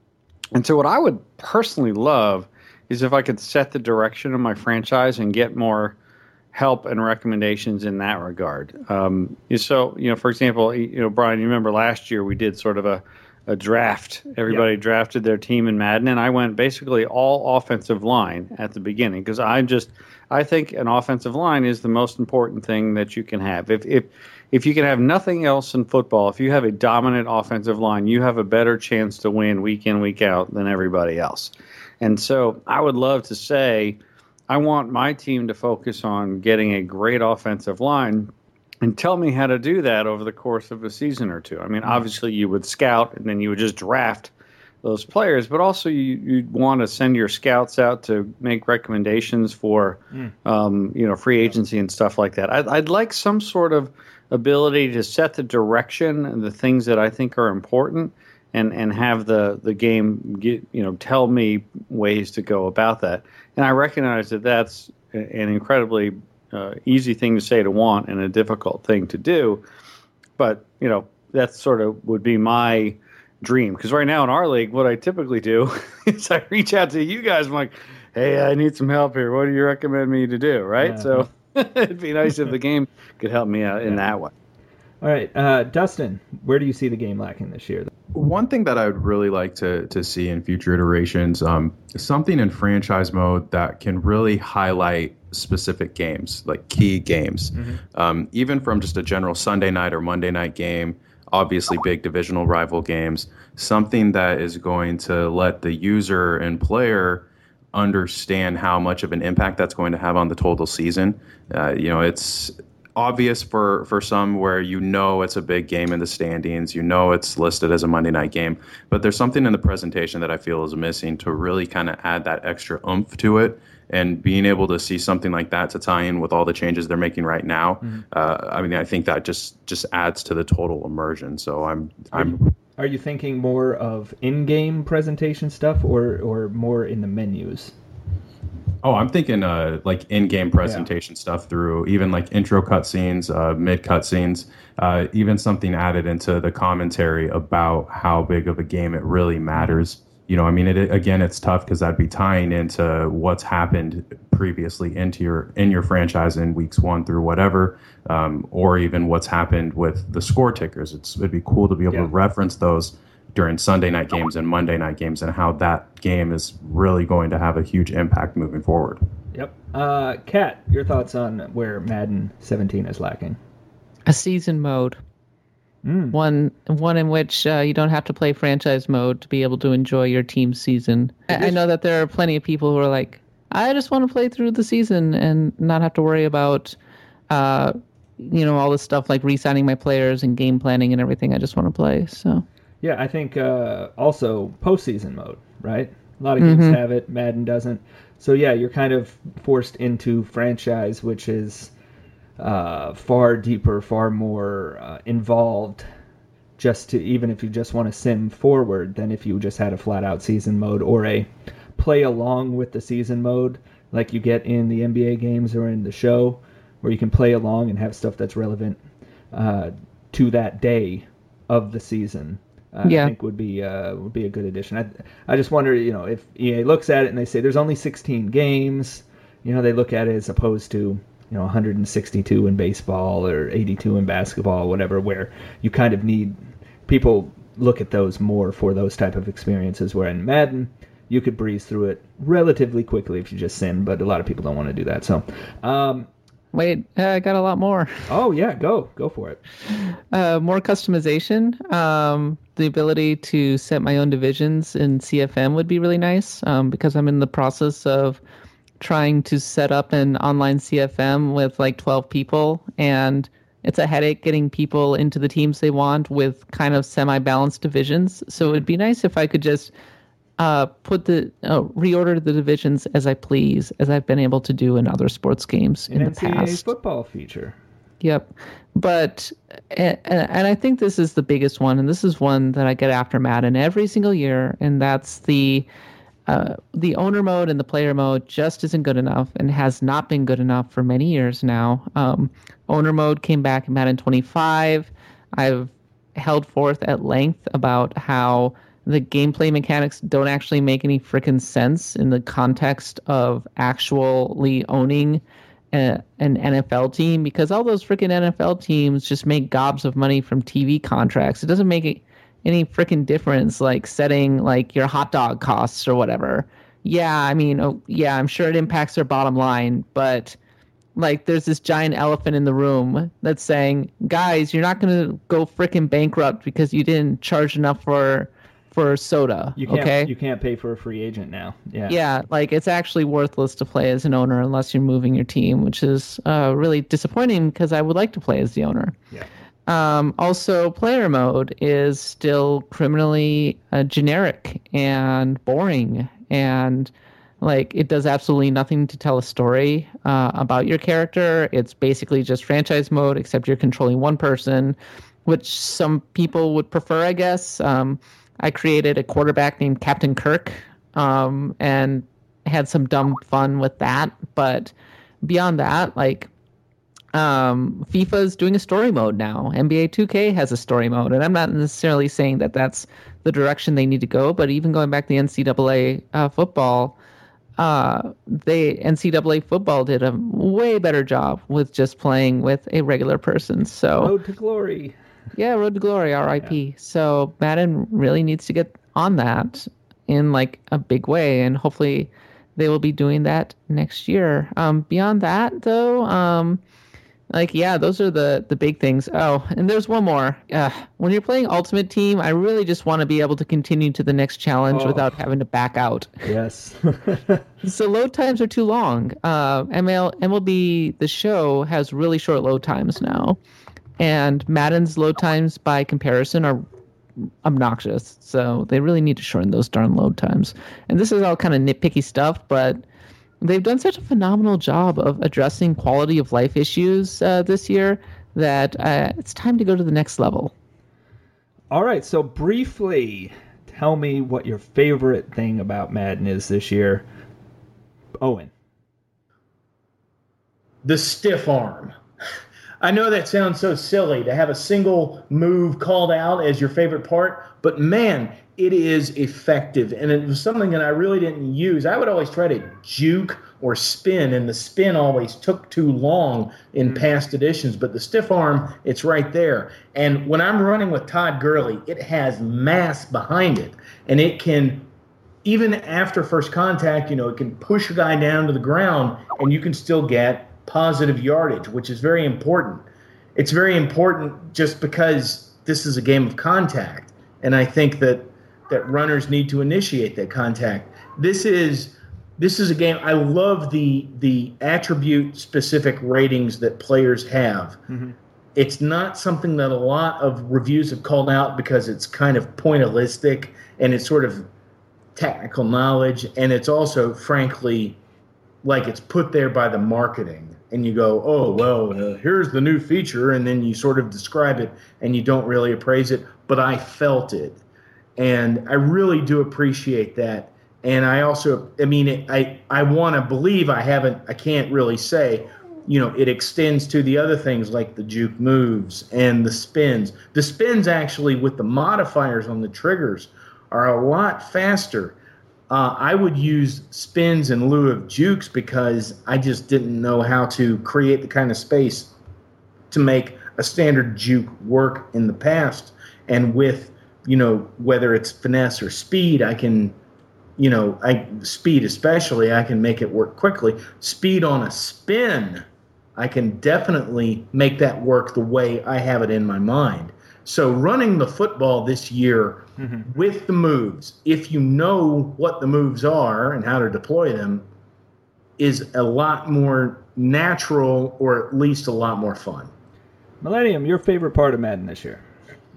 And so what I would personally love is if I could set the direction of my franchise and get more help and recommendations in that regard. Um, so, you know, for example, you know, Brian, you remember last year we did sort of a, a draft. Everybody yep. drafted their team in Madden, and I went basically all offensive line at the beginning because I just I think an offensive line is the most important thing that you can have. If if if you can have nothing else in football, if you have a dominant offensive line, you have a better chance to win week in, week out than everybody else. And so I would love to say I want my team to focus on getting a great offensive line. And tell me how to do that over the course of a season or two. I mean, obviously you would scout and then you would just draft those players, but also you, you'd want to send your scouts out to make recommendations for, mm. um, you know, free agency and stuff like that. I'd, I'd like some sort of ability to set the direction and the things that I think are important and, and have the, the game, get, you know, tell me ways to go about that. And I recognize that that's an incredibly Uh, easy thing to say to want and a difficult thing to do. But, you know, that sort of would be my dream. Because right now in our league, what I typically do is I reach out to you guys. I'm like, hey, I need some help here. What do you recommend me to do? Right. Yeah. So it'd be nice if the game could help me out in yeah. that way. All right, uh, Dustin, where do you see the game lacking this year? One thing that I would really like to to see in future iterations, um, something in franchise mode that can really highlight specific games, like key games, mm-hmm. um, even from just a general Sunday night or Monday night game, obviously big divisional rival games, something that is going to let the user and player understand how much of an impact that's going to have on the total season. Uh, you know, it's obvious for, for some where you know it's a big game in the standings, you know it's listed as a Monday night game, but there's something in the presentation that I feel is missing to really kind of add that extra oomph to it. And being able to see something like that to tie in with all the changes they're making right now, mm-hmm. uh, I mean, I think that just just adds to the total immersion. So I'm I'm. Are you thinking more of in-game presentation stuff or or more in the menus? Oh, I'm thinking uh, like in-game presentation yeah. stuff through even like intro cutscenes, uh, mid cutscenes, uh, even something added into the commentary about how big of a game it really matters. You know, I mean, it, again, it's tough because that'd be tying into what's happened previously into your in your franchise in weeks one through whatever, um, or even what's happened with the score tickers. It's it'd be cool to be able yeah. to reference those during Sunday night games and Monday night games and how that game is really going to have a huge impact moving forward. Yep. Uh, Kat, your thoughts on where Madden seventeen is lacking? A season mode. Mm. One one in which uh, you don't have to play franchise mode to be able to enjoy your team's season. I, I know that there are plenty of people who are like, I just want to play through the season and not have to worry about, uh, you know, all this stuff like re-signing my players and game planning and everything. I just want to play. So yeah, I think uh, also postseason mode, right? A lot of games mm-hmm. have it. Madden doesn't. So yeah, you're kind of forced into franchise, which is uh, far deeper, far more uh, involved. Just to even if you just want to sim forward, than if you just had a flat out season mode or a play along with the season mode, like you get in the N B A games or in the show, where you can play along and have stuff that's relevant uh, to that day of the season. Uh, yeah. I think would be uh, would be a good addition. I I just wonder, you know, if E A looks at it and they say there's only sixteen games, you know, they look at it as opposed to, you know, one hundred sixty-two in baseball or eighty-two in basketball, whatever, where you kind of need people look at those more for those type of experiences. Where in Madden, you could breeze through it relatively quickly if you just sim, but a lot of people don't want to do that. So. Um, Wait, uh, I got a lot more. Oh, yeah, go. Go for it. Uh, more customization. Um, the ability to set my own divisions in C F M would be really nice um, because I'm in the process of trying to set up an online C F M with like twelve people, and it's a headache getting people into the teams they want with kind of semi-balanced divisions. So it would be nice if I could just Uh, put the uh, reorder the divisions as I please, as I've been able to do in other sports games in An the past. N C A A football feature. Yep, but and, and I think this is the biggest one, and this is one that I get after Madden every single year, and that's the uh, the owner mode and the player mode just isn't good enough, and has not been good enough for many years now. Um, owner mode came back in Madden twenty-five. I've held forth at length about how the gameplay mechanics don't actually make any frickin' sense in the context of actually owning a, an N F L team, because all those frickin' N F L teams just make gobs of money from T V contracts. It doesn't make any frickin' difference, like setting like your hot dog costs or whatever. Yeah, I mean, oh, yeah, I'm sure it impacts their bottom line, but like there's this giant elephant in the room that's saying, guys, you're not going to go frickin' bankrupt because you didn't charge enough for for soda. You can't, okay, you can't pay for a free agent now. Yeah, yeah, like it's actually worthless to play as an owner unless you're moving your team, which is uh, really disappointing because I would like to play as the owner. Yeah. Um, also, player mode is still criminally uh, generic and boring, and like it does absolutely nothing to tell a story uh, about your character. It's basically just franchise mode, except you're controlling one person, which some people would prefer, I guess. Um, I created a quarterback named Captain Kirk um, and had some dumb fun with that. But beyond that, like um, FIFA's doing a story mode now. N B A two K has a story mode. And I'm not necessarily saying that that's the direction they need to go. But even going back to the N C double A uh, football, uh, they N C double A football did a way better job with just playing with a regular person. So Road to Glory. Yeah, Road to Glory, R I P. Yeah. So Madden really needs to get on that in like a big way, and hopefully they will be doing that next year. Um, beyond that, though, um, like yeah, those are the the big things. Oh, and there's one more. Uh, when you're playing Ultimate Team, I really just want to be able to continue to the next challenge oh. without having to back out. Yes. So load times are too long. Uh, M L M L B The Show has really short load times now. And Madden's load times, by comparison, are obnoxious. So they really need to shorten those darn load times. And this is all kind of nitpicky stuff, but they've done such a phenomenal job of addressing quality of life issues uh, this year that uh, it's time to go to the next level. All right, so briefly, tell me what your favorite thing about Madden is this year. Owen. The stiff arm. I know that sounds so silly to have a single move called out as your favorite part, but man, it is effective. And it was something that I really didn't use. I would always try to juke or spin, and the spin always took too long in mm-hmm. past editions. But the stiff arm, it's right there. And when I'm running with Todd Gurley, it has mass behind it. And it can, even after first contact, you know, it can push a guy down to the ground, and you can still get positive yardage, which is very important. It's very important just because this is a game of contact, and I think that that runners need to initiate that contact. This is this is a game. I love the the attribute specific ratings that players have. Mm-hmm. It's not something that a lot of reviews have called out because it's kind of pointillistic and it's sort of technical knowledge, and it's also, frankly, like it's put there by the marketing. And you go, oh, well, uh, here's the new feature, and then you sort of describe it, and you don't really appraise it. But I felt it, and I really do appreciate that. And I also, I mean, it, I I want to believe I haven't, I can't really say, you know, it extends to the other things like the juke moves and the spins. The spins actually with the modifiers on the triggers are a lot faster. Uh, I would use spins in lieu of jukes because I just didn't know how to create the kind of space to make a standard juke work in the past. And with, you know, whether it's finesse or speed, I can, you know, I speed especially, I can make it work quickly. Speed on a spin, I can definitely make that work the way I have it in my mind. So running the football this year mm-hmm. with the moves, if you know what the moves are and how to deploy them, is a lot more natural, or at least a lot more fun. Millennium, your favorite part of Madden this year?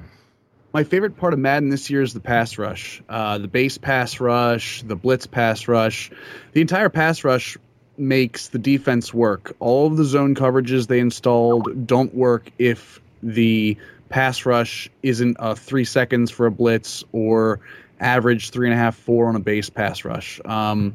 My favorite part of Madden this year is the pass rush. Uh, the base pass rush, the blitz pass rush. The entire pass rush makes the defense work. All of the zone coverages they installed don't work if the pass rush isn't a three seconds for a blitz or average three and a half, four on a base pass rush. Um,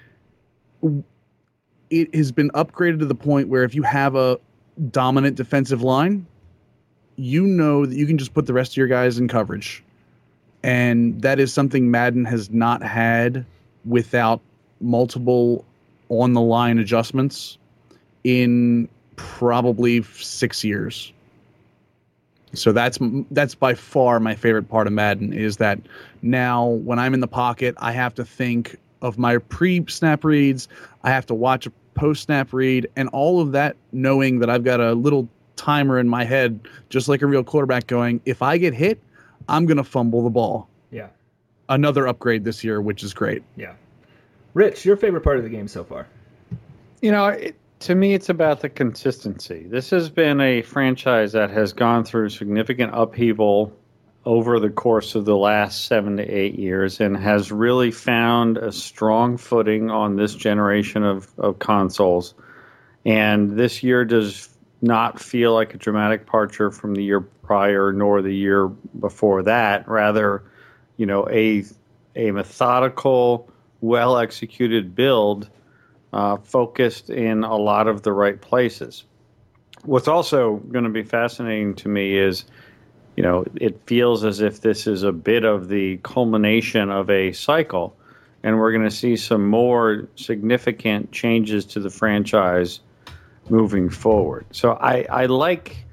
it has been upgraded to the point where if you have a dominant defensive line, you know that you can just put the rest of your guys in coverage. And that is something Madden has not had without multiple on-the-line adjustments in probably six years. So that's that's by far my favorite part of Madden, is that now when I'm in the pocket, I have to think of my pre-snap reads. I have to watch a post-snap read, and all of that knowing that I've got a little timer in my head, just like a real quarterback, going, if I get hit, I'm going to fumble the ball. Yeah. Another upgrade this year, which is great. Yeah. Rich, your favorite part of the game so far? You know, it, to me, it's about the consistency. This has been a franchise that has gone through significant upheaval over the course of the last seven to eight years and has really found a strong footing on this generation of, of consoles. And this year does not feel like a dramatic departure from the year prior nor the year before that. Rather, you know, a a methodical, well-executed build uh, focused in a lot of the right places. What's also going to be fascinating to me is, you know, it feels as if this is a bit of the culmination of a cycle. and we're going to see some more significant changes to the franchise moving forward. So I, I like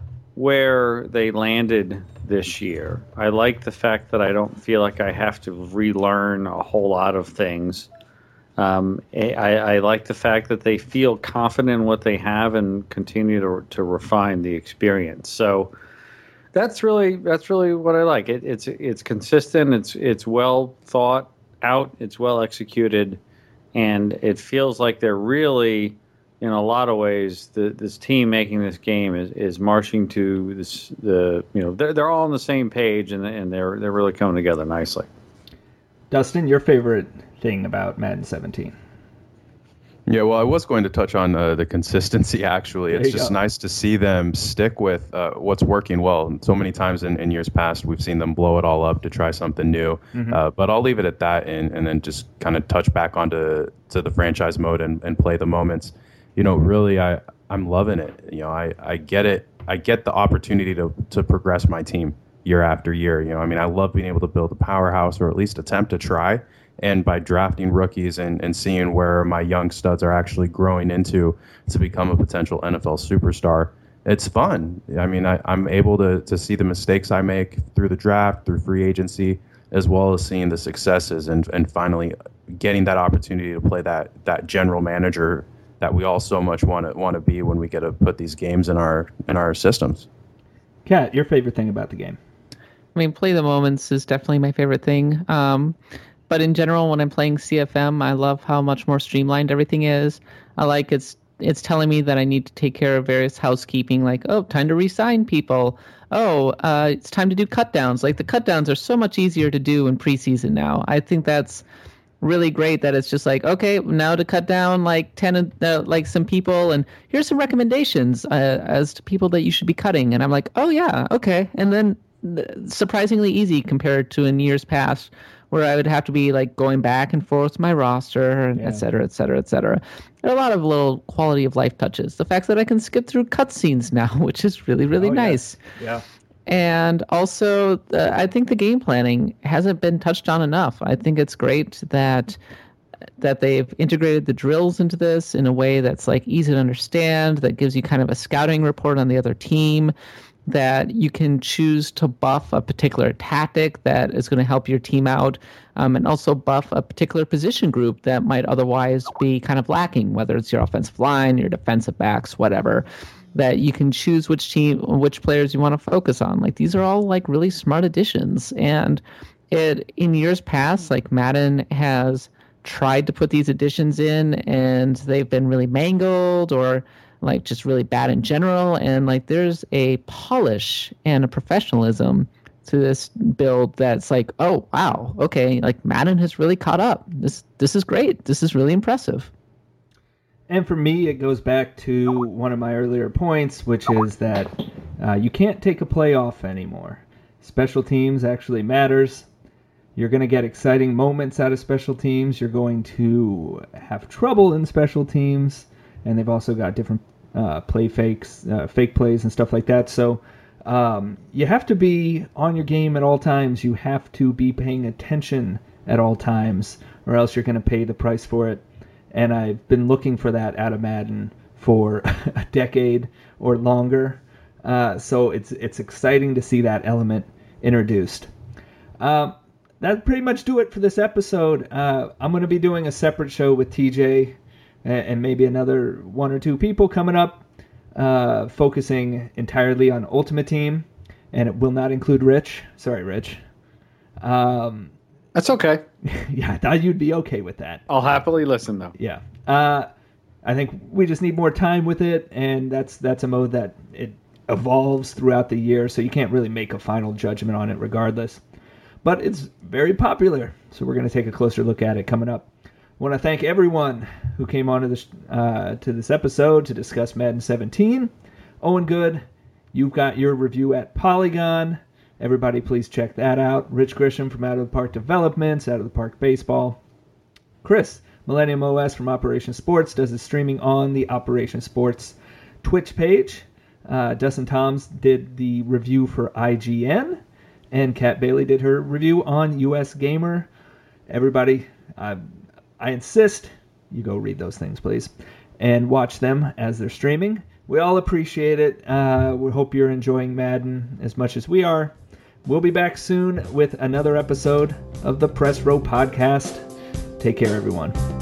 where they landed this year. I like the fact that I don't feel like I have to relearn a whole lot of things. Um, I, I like the fact that they feel confident in what they have and continue to, to refine the experience. So that's really that's really what I like. It, it's it's consistent. It's it's well thought out. It's well executed, and it feels like they're really, in a lot of ways, the, this team making this game is, is marching to this. The you know they're they're all on the same page, and and they're they're really coming together nicely. Dustin, your favorite thing about Madden seventeen? Yeah, well, I was going to touch on uh, the consistency, actually. It's just go. nice to see them stick with uh, what's working well. So many times in, in years past, we've seen them blow it all up to try something new. Mm-hmm. Uh, but I'll leave it at that and, and then just kind of touch back onto to the franchise mode and, and play the moments. You know, really, I, I'm loving it. You know, I, I get it. I get the opportunity to, to progress my team year after year. You know, I mean, I love being able to build a powerhouse or at least attempt to try. And by drafting rookies and, and seeing where my young studs are actually growing into to become a potential N F L superstar, it's fun. I mean, I, I'm able to, to see the mistakes I make through the draft, through free agency, as well as seeing the successes and, and finally getting that opportunity to play that that general manager that we all so much want to want to be when we get to put these games in our in our systems. Kat, your favorite thing about the game? I mean, play the moments is definitely my favorite thing. Um, But in general, when I'm playing C F M, I love how much more streamlined everything is. I like it's it's telling me that I need to take care of various housekeeping, like, oh, time to re-sign people. Oh, uh, it's time to do cut downs. Like the cut downs are so much easier to do in preseason now. I think that's really great that it's just like, okay, now to cut down like ten, uh, like some people, and here's some recommendations uh, as to people that you should be cutting. And I'm like, oh yeah, okay. And then surprisingly easy compared to in years past, where I would have to be like going back and forth with my roster, and yeah. et cetera, et cetera, et cetera. There are a lot of little quality of life touches. The fact that I can skip through cutscenes now, which is really, really oh, nice. Yeah. yeah. And also, uh, I think the game planning hasn't been touched on enough. I think it's great that that they've integrated the drills into this in a way that's like easy to understand, that gives you kind of a scouting report on the other team, that you can choose to buff a particular tactic that is going to help your team out, um, and also buff a particular position group that might otherwise be kind of lacking, whether it's your offensive line, your defensive backs, whatever, that you can choose which team, which players you want to focus on. Like these are all like really smart additions. And it in years past, like Madden has tried to put these additions in and they've been really mangled or like just really bad in general. And like there's a polish and a professionalism to this build that's like, oh wow, okay, like Madden has really caught up. This this is great. This is really impressive. And for me, it goes back to one of my earlier points, which is that uh, you can't take a play off anymore. Special teams actually matters. You're going to get exciting moments out of special teams. You're going to have trouble in special teams. And they've also got different uh, play fakes, uh, fake plays and stuff like that. So um, you have to be on your game at all times. You have to be paying attention at all times, or else you're going to pay the price for it. And I've been looking for that out of Madden for a decade or longer. Uh, so it's it's exciting to see that element introduced. Uh, that pretty much do it for this episode. Uh, I'm going to be doing a separate show with T J and maybe another one or two people coming up, uh, focusing entirely on Ultimate Team, and it will not include Rich. Sorry, Rich. Um, That's okay. Yeah, I thought you'd be okay with that. I'll happily listen, though. Yeah. Uh, I think we just need more time with it, and that's that's a mode that it evolves throughout the year, so you can't really make a final judgment on it regardless. But it's very popular, so we're going to take a closer look at it coming up. I want to thank everyone who came on to this, uh, to this episode to discuss Madden seventeen. Owen Good, you've got your review at Polygon. Everybody, please check that out. Rich Grisham from Out of the Park Developments, Out of the Park Baseball. Chris, Millennium O S from Operation Sports, does the streaming on the Operation Sports Twitch page. Uh, Dustin Toms did the review for I G N. And Kat Bailey did her review on U S Gamer. Everybody, I, I insist you go read those things, please, and watch them as they're streaming. We all appreciate it. Uh, we hope you're enjoying Madden as much as we are. We'll be back soon with another episode of the Press Row Podcast. Take care, everyone.